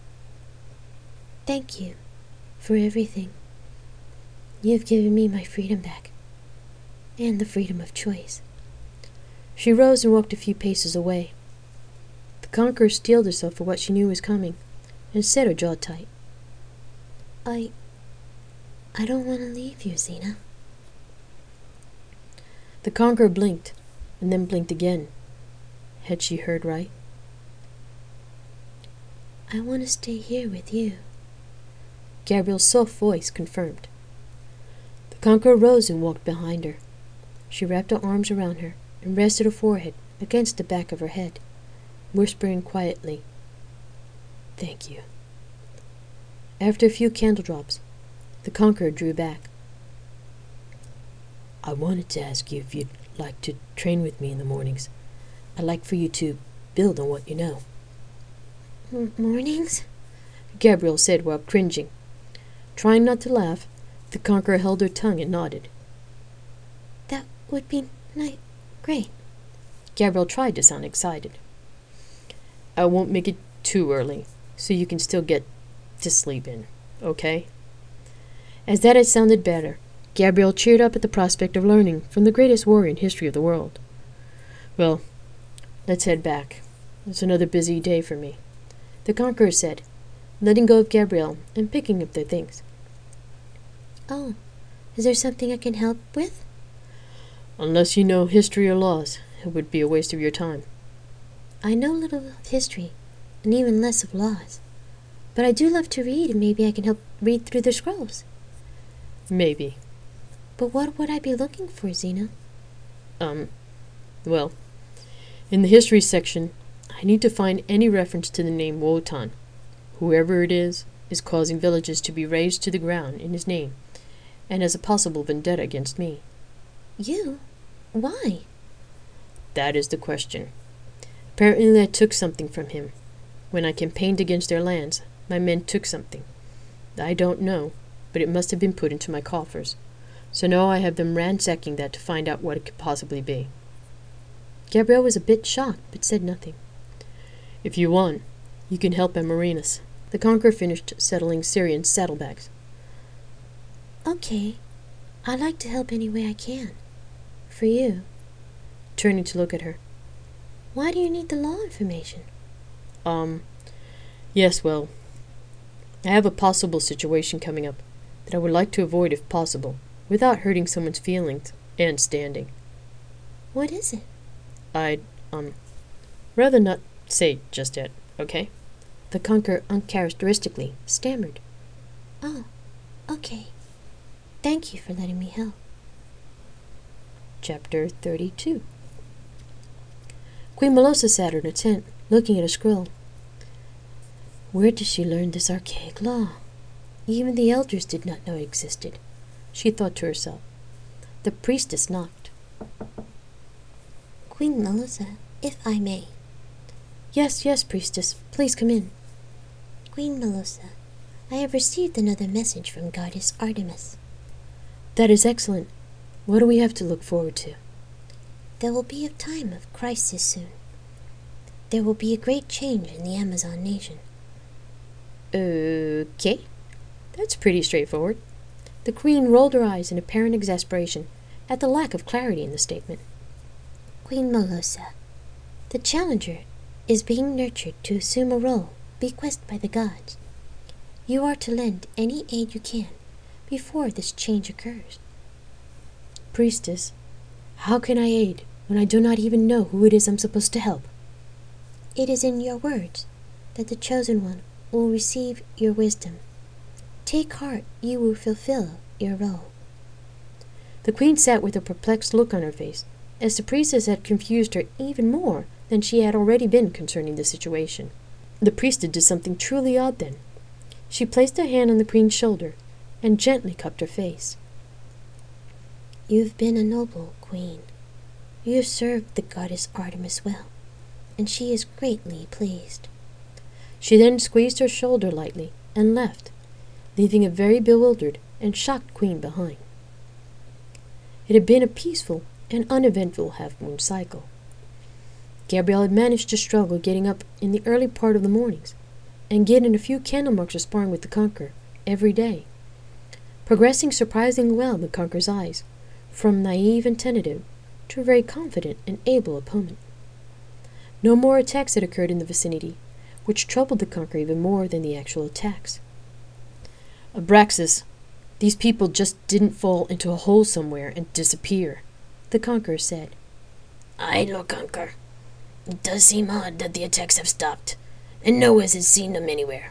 Thank you for everything. You've given me my freedom back, and the freedom of choice. She rose and walked a few paces away. The conqueror steeled herself for what she knew was coming, and set her jaw tight. I don't want to leave you, Xena. The conqueror blinked, and then blinked again. Had she heard right? I want to stay here with you. Gabrielle's soft voice confirmed. The conqueror rose and walked behind her. She wrapped her arms around her and rested her forehead against the back of her head, whispering quietly, "Thank you." After a few candle drops, the conqueror drew back. I wanted to ask you if you'd like to train with me in the mornings. I'd like for you to build on what you know. Mornings? Gabrielle said while cringing. Trying not to laugh, the conqueror held her tongue and nodded. That would be great. Gabrielle tried to sound excited. I won't make it too early, so you can still get to sleep in, okay? As that had sounded better, Gabrielle cheered up at the prospect of learning from the greatest warrior in history of the world. Well, let's head back. It's another busy day for me, the conqueror said, letting go of Gabrielle and picking up their things. Oh, is there something I can help with? Unless you know history or laws, it would be a waste of your time. I know little of history, and even less of laws. But I do love to read, and maybe I can help read through the scrolls. Maybe. But what would I be looking for, Xena? Well, in the history section, I need to find any reference to the name Wotan. Whoever it is causing villages to be razed to the ground in his name, and has a possible vendetta against me. You? Why? That is the question. Apparently I took something from him. When I campaigned against their lands, my men took something. I don't know, but it must have been put into my coffers. So now I have them ransacking that to find out what it could possibly be. Gabrielle was a bit shocked, but said nothing. If you want, you can help Amarinas. The conqueror finished settling Syrian's saddlebags. Okay. I'd like to help any way I can. For you. Turning to look at her. Why do you need the law information? Yes, well, I have a possible situation coming up that I would like to avoid if possible. without hurting someone's feelings, and standing. What is it? I'd, rather not say just yet, okay? The conqueror uncharacteristically stammered. Oh, okay. Thank you for letting me help. Chapter 32. Queen Melosa sat in a tent, looking at a scroll. Where did she learn this archaic law? Even the elders did not know it existed, she thought to herself. The priestess knocked. Queen Melosa, if I may. Yes, yes, priestess. Please come in. Queen Melosa, I have received another message from Goddess Artemis. That is excellent. What do we have to look forward to? There will be a time of crisis soon. There will be a great change in the Amazon nation. Okay. That's pretty straightforward. The queen rolled her eyes in apparent exasperation at the lack of clarity in the statement. Queen Melosa, the challenger is being nurtured to assume a role bequeathed by the gods. You are to lend any aid you can before this change occurs. Priestess, how can I aid when I do not even know who it is I'm supposed to help? It is in your words that the Chosen One will receive your wisdom. Take heart, you will fulfill your role. The queen sat with a perplexed look on her face, as the priestess had confused her even more than she had already been concerning the situation. The priestess did something truly odd then. She placed a hand on the queen's shoulder and gently cupped her face. You've been a noble queen. You have served the goddess Artemis well, and she is greatly pleased. She then squeezed her shoulder lightly and left, leaving a very bewildered and shocked queen behind. It had been a peaceful and uneventful half-moon cycle. Gabrielle had managed to struggle getting up in the early part of the mornings and get in a few candle marks of sparring with the Conqueror every day, progressing surprisingly well in the Conqueror's eyes, from naive and tentative to a very confident and able opponent. No more attacks had occurred in the vicinity, which troubled the Conqueror even more than the actual attacks. Abraxas, these people just didn't fall into a hole somewhere and disappear, the Conqueror said. Aye, Lord Conqueror. It does seem odd that the attacks have stopped, and no one has seen them anywhere.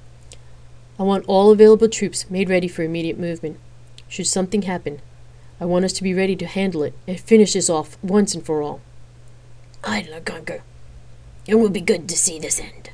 I want all available troops made ready for immediate movement. Should something happen, I want us to be ready to handle it and finish this off once and for all. Aye, Lord Conqueror. It will be good to see this end.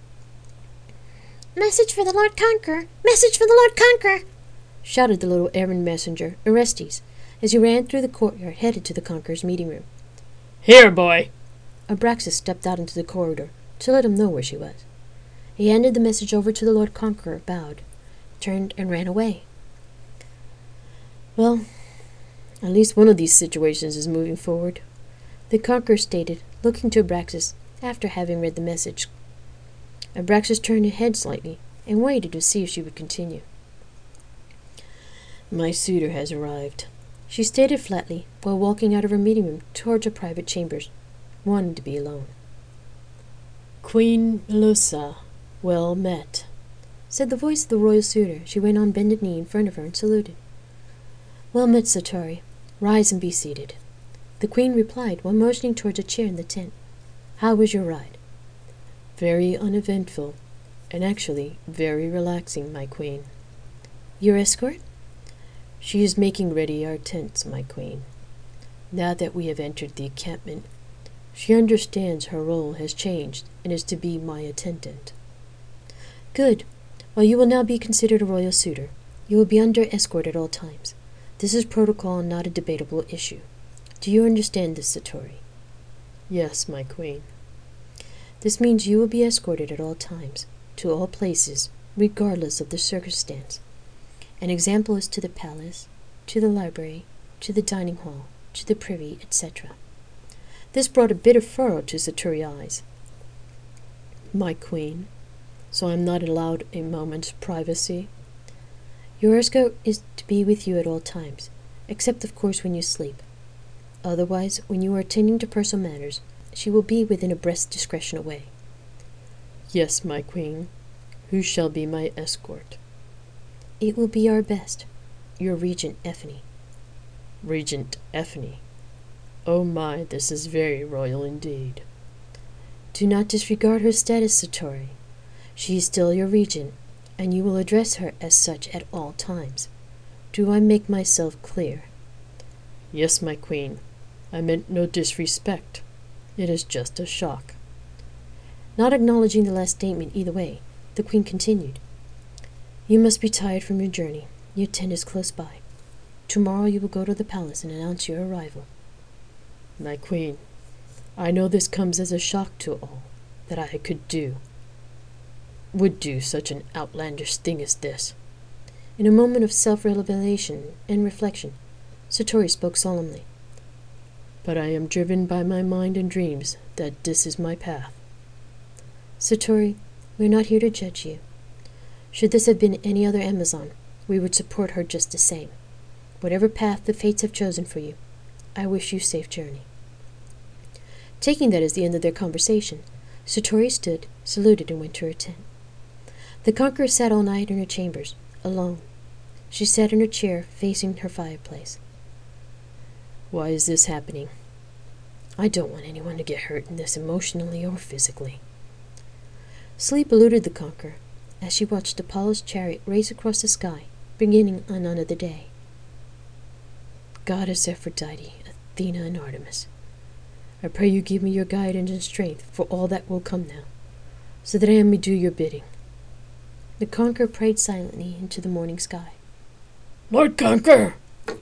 Message for the Lord Conqueror! Message for the Lord Conqueror! Shouted the little errand messenger, Orestes, as he ran through the courtyard headed to the Conqueror's meeting room. Here, boy! Abraxas stepped out into the corridor to let him know where she was. He handed the message over to the Lord Conqueror, bowed, turned, and ran away. Well, at least one of these situations is moving forward, the Conqueror stated, looking to Abraxas after having read the message. Abraxas turned her head slightly and waited to see if she would continue. My suitor has arrived, she stated flatly while walking out of her meeting room towards her private chambers, wanting to be alone. Queen Melosa, well met, said the voice of the royal suitor. She went on bended knee in front of her and saluted. Well met, Satori. Rise and be seated, the queen replied while motioning towards a chair in the tent. How was your ride? Very uneventful, and actually very relaxing, my queen. Your escort? She is making ready our tents, my queen. Now that we have entered the encampment, she understands her role has changed and is to be my attendant. Good. Well, you will now be considered a royal suitor. You will be under escort at all times. This is protocol and not a debatable issue. Do you understand this, Satori? Yes, my queen. This means you will be escorted at all times, to all places, regardless of the circumstance. An example is to the palace, to the library, to the dining hall, to the privy, etc. This brought a bit of furrow to Satori's eyes. My queen, so I am not allowed a moment's privacy? Your escort is to be with you at all times, except of course when you sleep. Otherwise, when you are attending to personal matters, she will be within a breath's discretion away. Yes, my queen. Who shall be my escort? It will be our best, your regent Ephany. Regent Ethne. Oh my, this is very royal indeed. Do not disregard her status, Satori. She is still your regent, and you will address her as such at all times. Do I make myself clear? Yes, my queen. I meant no disrespect. It is just a shock. Not acknowledging the last statement either way, the queen continued. You must be tired from your journey. Your tent is close by. Tomorrow you will go to the palace and announce your arrival. My queen, I know this comes as a shock to all, that I would do such an outlandish thing as this. In a moment of self-revelation and reflection, Satori spoke solemnly. But I am driven by my mind and dreams that this is my path. Satori, we are not here to judge you. Should this have been any other Amazon, we would support her just the same. Whatever path the fates have chosen for you, I wish you safe journey. Taking that as the end of their conversation, Satori stood, saluted, and went to her tent. The conqueror sat all night in her chambers, alone. She sat in her chair, facing her fireplace. Why is this happening? I don't want anyone to get hurt in this emotionally or physically. Sleep eluded the conqueror as she watched Apollo's chariot race across the sky, beginning on another day. Goddess Aphrodite, Athena, and Artemis, I pray you give me your guidance and strength for all that will come now, so that I may do your bidding. The conqueror prayed silently into the morning sky. Lord Conqueror!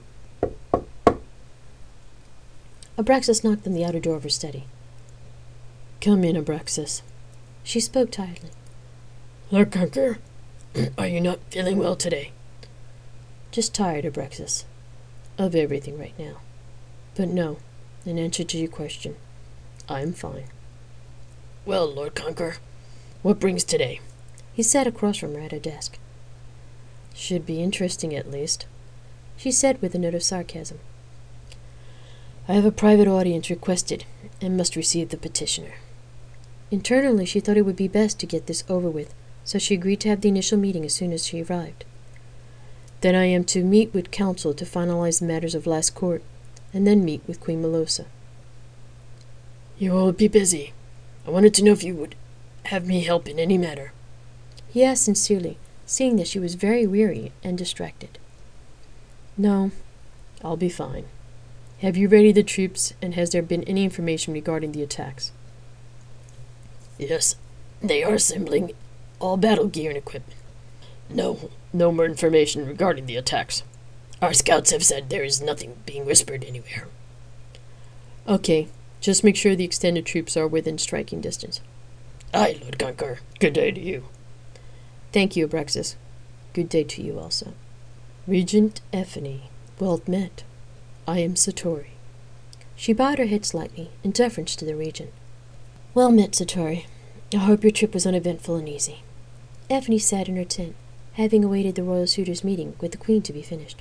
Abraxas knocked on the outer door of her study. Come in, Abraxas. She spoke tiredly. Lord Conqueror, are you not feeling well today? Just tired, Abraxas. Of everything right now. But no, in answer to your question, I am fine. Well, Lord Conqueror, what brings today? He sat across from her at her desk. Should be interesting, at least, she said with a note of sarcasm. I have a private audience requested, and must receive the petitioner. Internally, she thought it would be best to get this over with, so she agreed to have the initial meeting as soon as she arrived. Then I am to meet with council to finalize the matters of last court, and then meet with Queen Melosa. You will be busy. I wanted to know if you would have me help in any matter. He asked sincerely, seeing that she was very weary and distracted. No, I'll be fine. Have you readied the troops, and has there been any information regarding the attacks? Yes, they are assembling all battle gear and equipment. No more information regarding the attacks. Our scouts have said there is nothing being whispered anywhere. Okay, just make sure the extended troops are within striking distance. Aye, Lord Conqueror. Good day to you. Thank you, Abraxas. Good day to you also. Regent Ethne, well met. I am Satori. She bowed her head slightly, in deference to the regent. Well met, Satori. I hope your trip was uneventful and easy. Ethne sat in her tent, having awaited the royal suitors' meeting with the queen to be finished.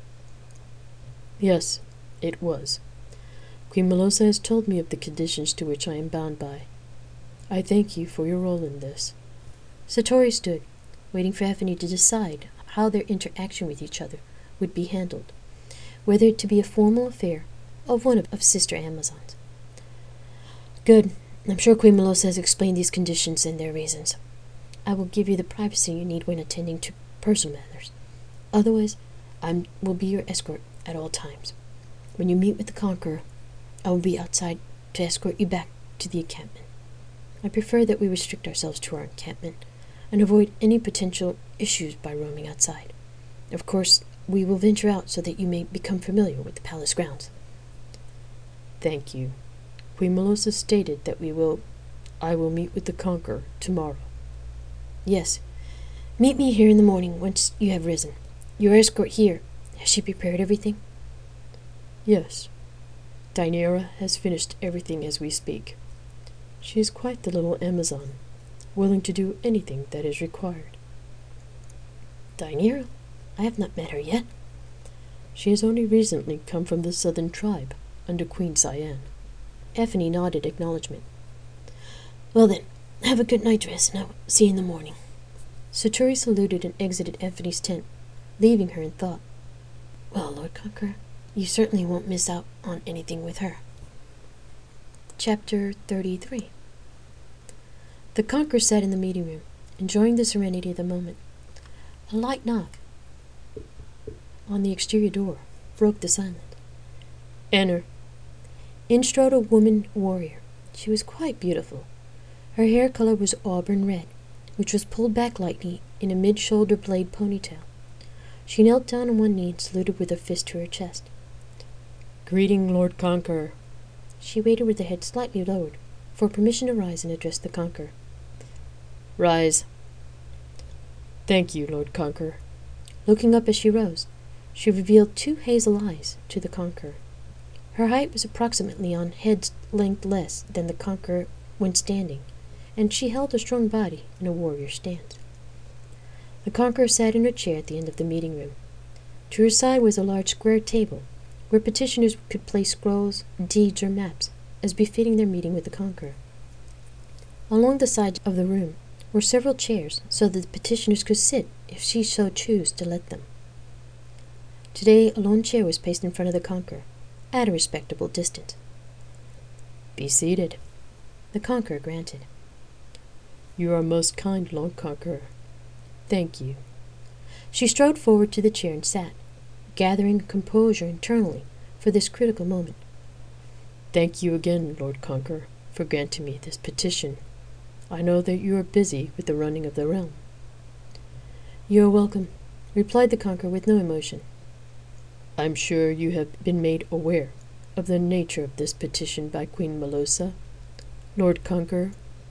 Yes, it was. Queen Melosa has told me of the conditions to which I am bound by. I thank you for your role in this. Satori stood, waiting for Ethne to decide how their interaction with each other would be handled, whether it to be a formal affair or one of sister Amazons. Good. I'm sure Queen Melosa has explained these conditions and their reasons. I will give you the privacy you need when attending to personal matters. Otherwise, I will be your escort at all times. When you meet with the Conqueror, I will be outside to escort you back to the encampment. I prefer that we restrict ourselves to our encampment and avoid any potential issues by roaming outside. Of course, we will venture out so that you may become familiar with the palace grounds. Thank you. Queen Melosa stated that I will meet with the Conqueror tomorrow. Yes. Meet me here in the morning once you have risen. Your escort here, has she prepared everything? Yes. Dynera has finished everything as we speak. She is quite the little Amazon, willing to do anything that is required. Dynera? I have not met her yet. She has only recently come from the southern tribe, under Queen Cyan. Ethne nodded acknowledgement. Well then, have a good night rest, and I will see you in the morning. Satori saluted and exited Ethne's tent, leaving her in thought. Well, Lord Conqueror, You certainly won't miss out on anything with her. Chapter 33. The Conqueror sat in the meeting room, enjoying the serenity of the moment. A light knock on the exterior door broke the silence. Enter. In strode a woman warrior. She was quite beautiful. Her hair color was auburn red, which was pulled back lightly in a mid-shoulder blade ponytail. She knelt down on one knee and saluted with a fist to her chest. Greeting, Lord Conqueror. She waited with her head slightly lowered, for permission to rise and address the Conqueror. Rise. Thank you, Lord Conqueror. Looking up as she rose, she revealed 2 hazel eyes to the Conqueror. Her height was approximately on head's length less than the Conqueror when standing, and she held a strong body in a warrior stance. The Conqueror sat in her chair at the end of the meeting room. To her side was a large square table, where petitioners could place scrolls, deeds, or maps, as befitting their meeting with the Conqueror. Along the sides of the room were several chairs, so that the petitioners could sit if she so chose to let them. Today, a lone chair was placed in front of the Conqueror, at a respectable distance. Be seated. The Conqueror granted. You are most kind, Lord Conqueror. Thank you. She strode forward to the chair and sat, gathering composure internally for this critical moment. Thank you again, Lord Conqueror, for granting me this petition. I know that you are busy with the running of the realm. You are welcome, replied the Conqueror with no emotion. I am sure you have been made aware of the nature of this petition by Queen Melosa, Lord Conqueror.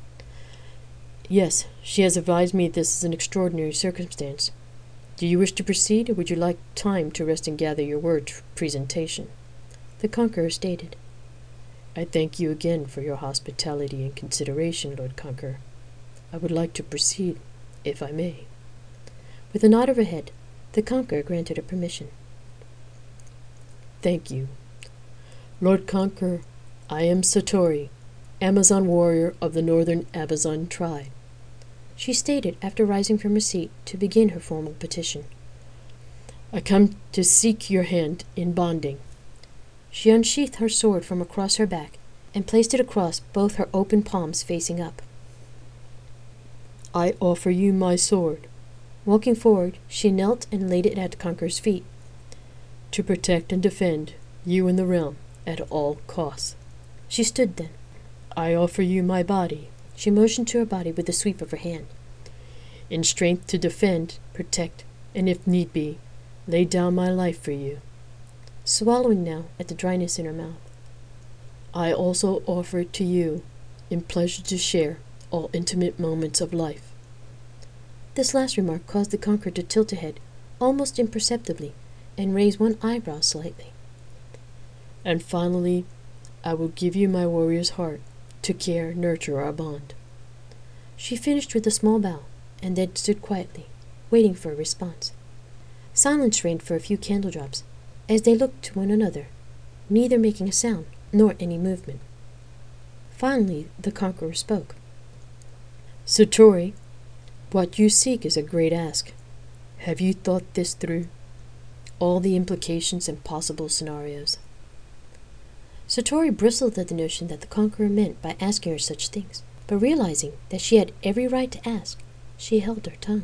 Yes, she has advised me this is an extraordinary circumstance. Do you wish to proceed, or would you like time to rest and gather your words for presentation? The Conqueror stated. I thank you again for your hospitality and consideration, Lord Conqueror. I would like to proceed, if I may. With a nod of her head, the Conqueror granted her permission. Thank you. Lord Conqueror, I am Satori, Amazon warrior of the Northern Amazon tribe, she stated after rising from her seat to begin her formal petition. I come to seek your hand in bonding. She unsheathed her sword from across her back and placed it across both her open palms facing up. I offer you my sword. Walking forward, she knelt and laid it at the Conqueror's feet. To protect and defend you and the realm at all costs. She stood then. I offer you my body. She motioned to her body with a sweep of her hand. In strength to defend, protect, and if need be, lay down my life for you. Swallowing now at the dryness in her mouth. I also offer it to you, in pleasure to share all intimate moments of life. This last remark caused the Conqueror to tilt her head almost imperceptibly and raise one eyebrow slightly. And finally, I will give you my warrior's heart to care, nurture our bond. She finished with a small bow, and then stood quietly, waiting for a response. Silence reigned for a few candle drops, as they looked to one another, neither making a sound nor any movement. Finally, the Conqueror spoke. Satori, what you seek is a great ask. Have you thought this through? All the implications and possible scenarios. Satori bristled at the notion that the Conqueror meant by asking her such things, but realizing that she had every right to ask, she held her tongue.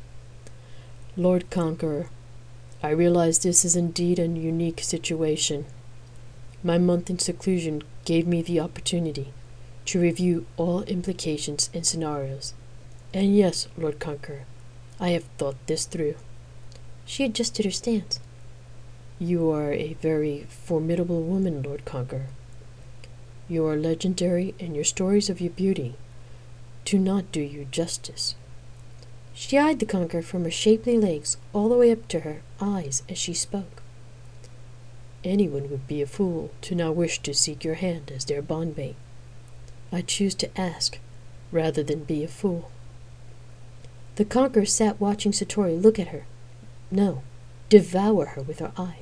Lord Conqueror, I realize this is indeed a unique situation. My month in seclusion gave me the opportunity to review all implications and scenarios. And yes, Lord Conqueror, I have thought this through. She adjusted her stance. You are a very formidable woman, Lord Conqueror. You are legendary, and your stories of your beauty do not do you justice. She eyed the Conqueror from her shapely legs all the way up to her eyes as she spoke. Anyone would be a fool to not wish to seek your hand as their bondmate. I choose to ask, rather than be a fool. The Conqueror sat watching Satori look at her. No, devour her with her eyes.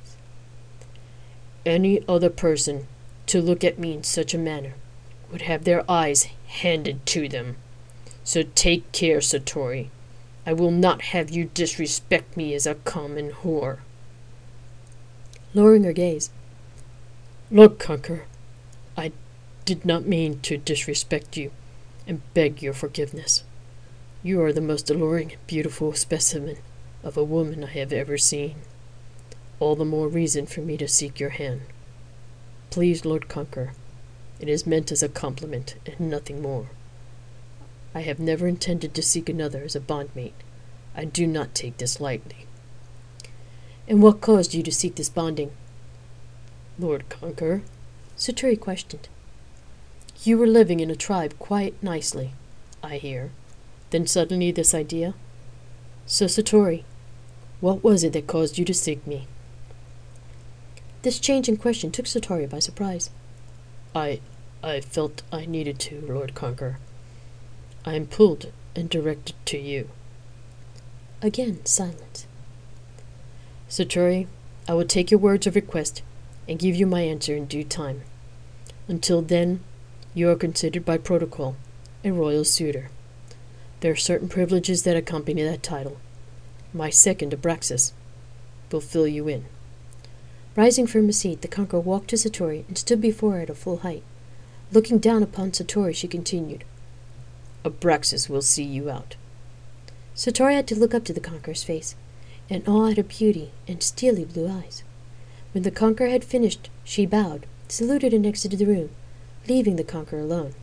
Any other person to look at me in such a manner would have their eyes handed to them. So take care, Satori. I will not have you disrespect me as a common whore. lowering her gaze. Lord Conqueror, I did not mean to disrespect you, and beg your forgiveness. You are the most alluring, beautiful specimen of a woman I have ever seen. All the more reason for me to seek your hand. Please, Lord Conqueror, it is meant as a compliment and nothing more. I have never intended to seek another as a bondmate. I do not take this lightly. And what caused you to seek this bonding? Lord Conqueror, Satori questioned. You were living in a tribe quite nicely, I hear. Then suddenly this idea? So Satori, what was it that caused you to seek me? This change in question took Satori by surprise. I felt I needed to, Lord Conqueror. I am pulled and directed to you. Again, silence. Satori, I will take your words of request and give you my answer in due time. Until then, you are considered by protocol a royal suitor. There are certain privileges that accompany that title. My second, Abraxas, will fill you in. Rising from his seat, the conqueror walked to Satori and stood before her at a full height. Looking down upon Satori, she continued, Abraxas will see you out. Satori had to look up to the conqueror's face, and awe at her beauty and steely blue eyes. When the conqueror had finished, she bowed, saluted and exited the room, leaving the conqueror alone.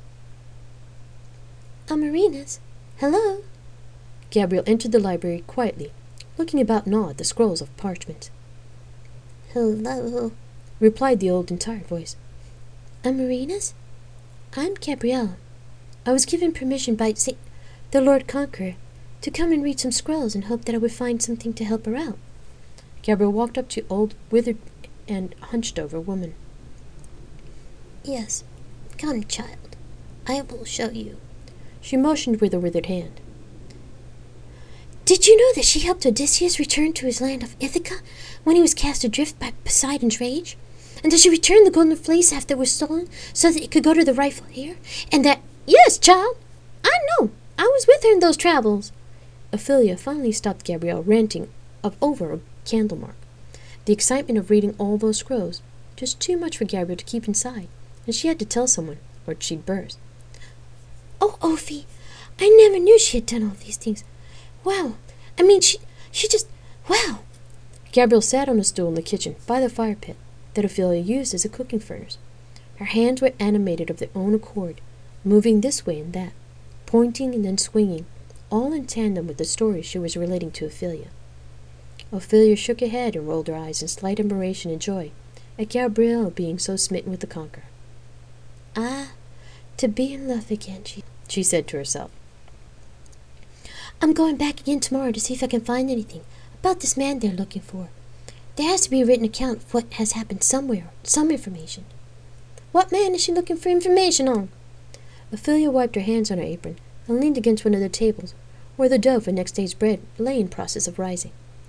Amarinas, hello? Gabrielle entered the library quietly, looking about in awe at the scrolls of parchment. Hello, replied the old and tired voice. Amarinas? I'm Gabrielle. I was given permission by the Lord Conqueror to come and read some scrolls and hoped that I would find something to help her out. Gabrielle walked up to old, withered, and hunched-over woman. Yes, come, child. I will show you. She motioned with her withered hand. Did you know that she helped Odysseus return to his land of Ithaca when he was cast adrift by Poseidon's rage? And that she returned the golden fleece after it was stolen so that it could go to the rightful heir? And that, yes, child, I know, I was with her in those travels. Ophelia finally stopped Gabrielle ranting over a candle mark. The excitement of reading all those scrolls, just too much for Gabrielle to keep inside, and she had to tell someone, or she'd burst. Oh, Ophi, I never knew she had done all these things. Wow, I mean, she just, wow. Gabrielle sat on a stool in the kitchen by the fire pit that Ophelia used as a cooking furnace. Her hands were animated of their own accord, moving this way and that, pointing and then swinging, all in tandem with the story she was relating to Ophelia. Ophelia shook her head and rolled her eyes in slight admiration and joy at Gabrielle being so smitten with the conqueror. Ah, to be in love again, she said to herself. I'm going back again tomorrow to see if I can find anything about this man they're looking for. There has to be a written account of what has happened somewhere, some information. What man is she looking for information on? Ophelia wiped her hands on her apron and leaned against one of the tables, where the dough for next day's bread lay in process of rising.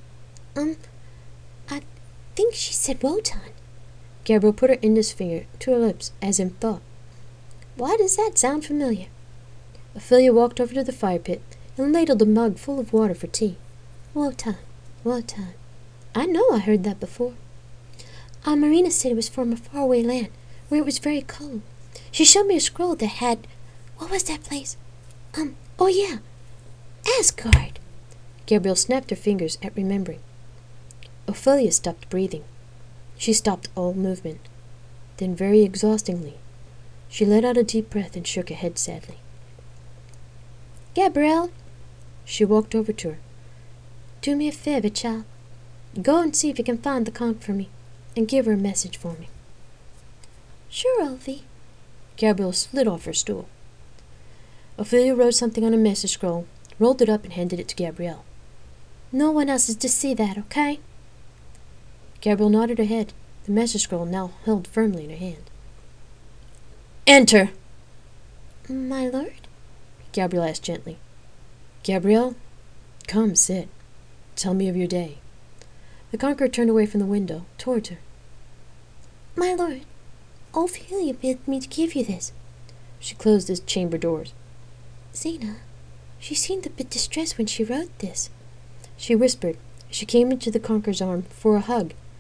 I think she said Wotan. Gabrielle put her index finger to her lips as in thought. Why does that sound familiar? Ophelia walked over to the fire pit and ladled a mug full of water for tea. Wotan. I know I heard that before. Marina said it was from a faraway land where it was very cold. She showed me a scroll that had... What was that place? Oh yeah, Asgard. Gabrielle snapped her fingers at remembering. Ophelia stopped breathing. She stopped all movement. Then very exhaustingly, she let out a deep breath and shook her head sadly. Gabrielle. She walked over to her. Do me a favor, child. Go and see if you can find the conch for me, and give her a message for me. Sure, Ophi. Gabrielle slid off her stool. Ophelia wrote something on a message scroll, rolled it up, and handed it to Gabrielle. No one else is to see that, okay? Gabrielle nodded her head, the message scroll now held firmly in her hand. Enter! My lord? Gabrielle asked gently. Gabrielle, come, sit. Tell me of your day. The conqueror turned away from the window, towards her. My lord, Ophelia bid me to give you this. She closed the chamber doors. Xena, she seemed a bit distressed when she wrote this. She whispered as she came into the conqueror's arm for a hug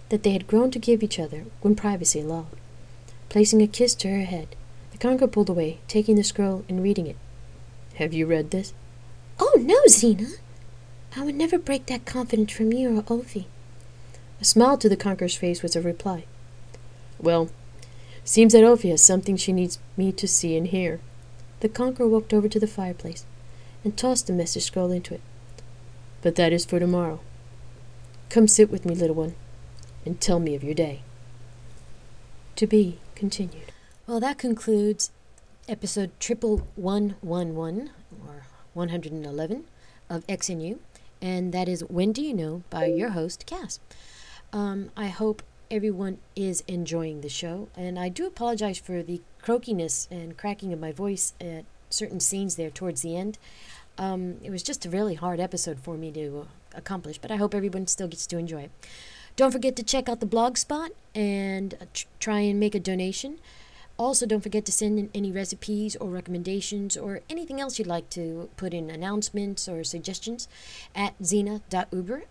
that they had grown to give each other when privacy allowed. Placing a kiss to her head, the conqueror pulled away, taking the scroll and reading it. "Have you read this?" Oh, no, Xena. I would never break that confidence from you or Ovi. A smile to the conqueror's face was a reply. "Well, seems that Ovi has something she needs me to see and hear." The conqueror walked over to the fireplace and tossed the message scroll into it. "But that is for tomorrow. Come sit with me, little one, and tell me of your day." To be continued. Well, that concludes episode 11111, or 111, of X and You, and that is When Do You Know by your host, Cass. I hope everyone is enjoying the show, and I do apologize for the croakiness and cracking of my voice at certain scenes there towards the end. It was just a really hard episode for me to accomplish, but I hope everyone still gets to enjoy it. Don't forget to check out the blog spot and try and make a donation. Also, don't forget to send in any recipes or recommendations or anything else you'd like to put in, announcements or suggestions, at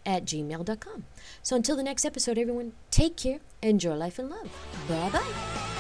xena.uber@gmail.com. So until the next episode, everyone, take care, enjoy life and love. Bye-bye.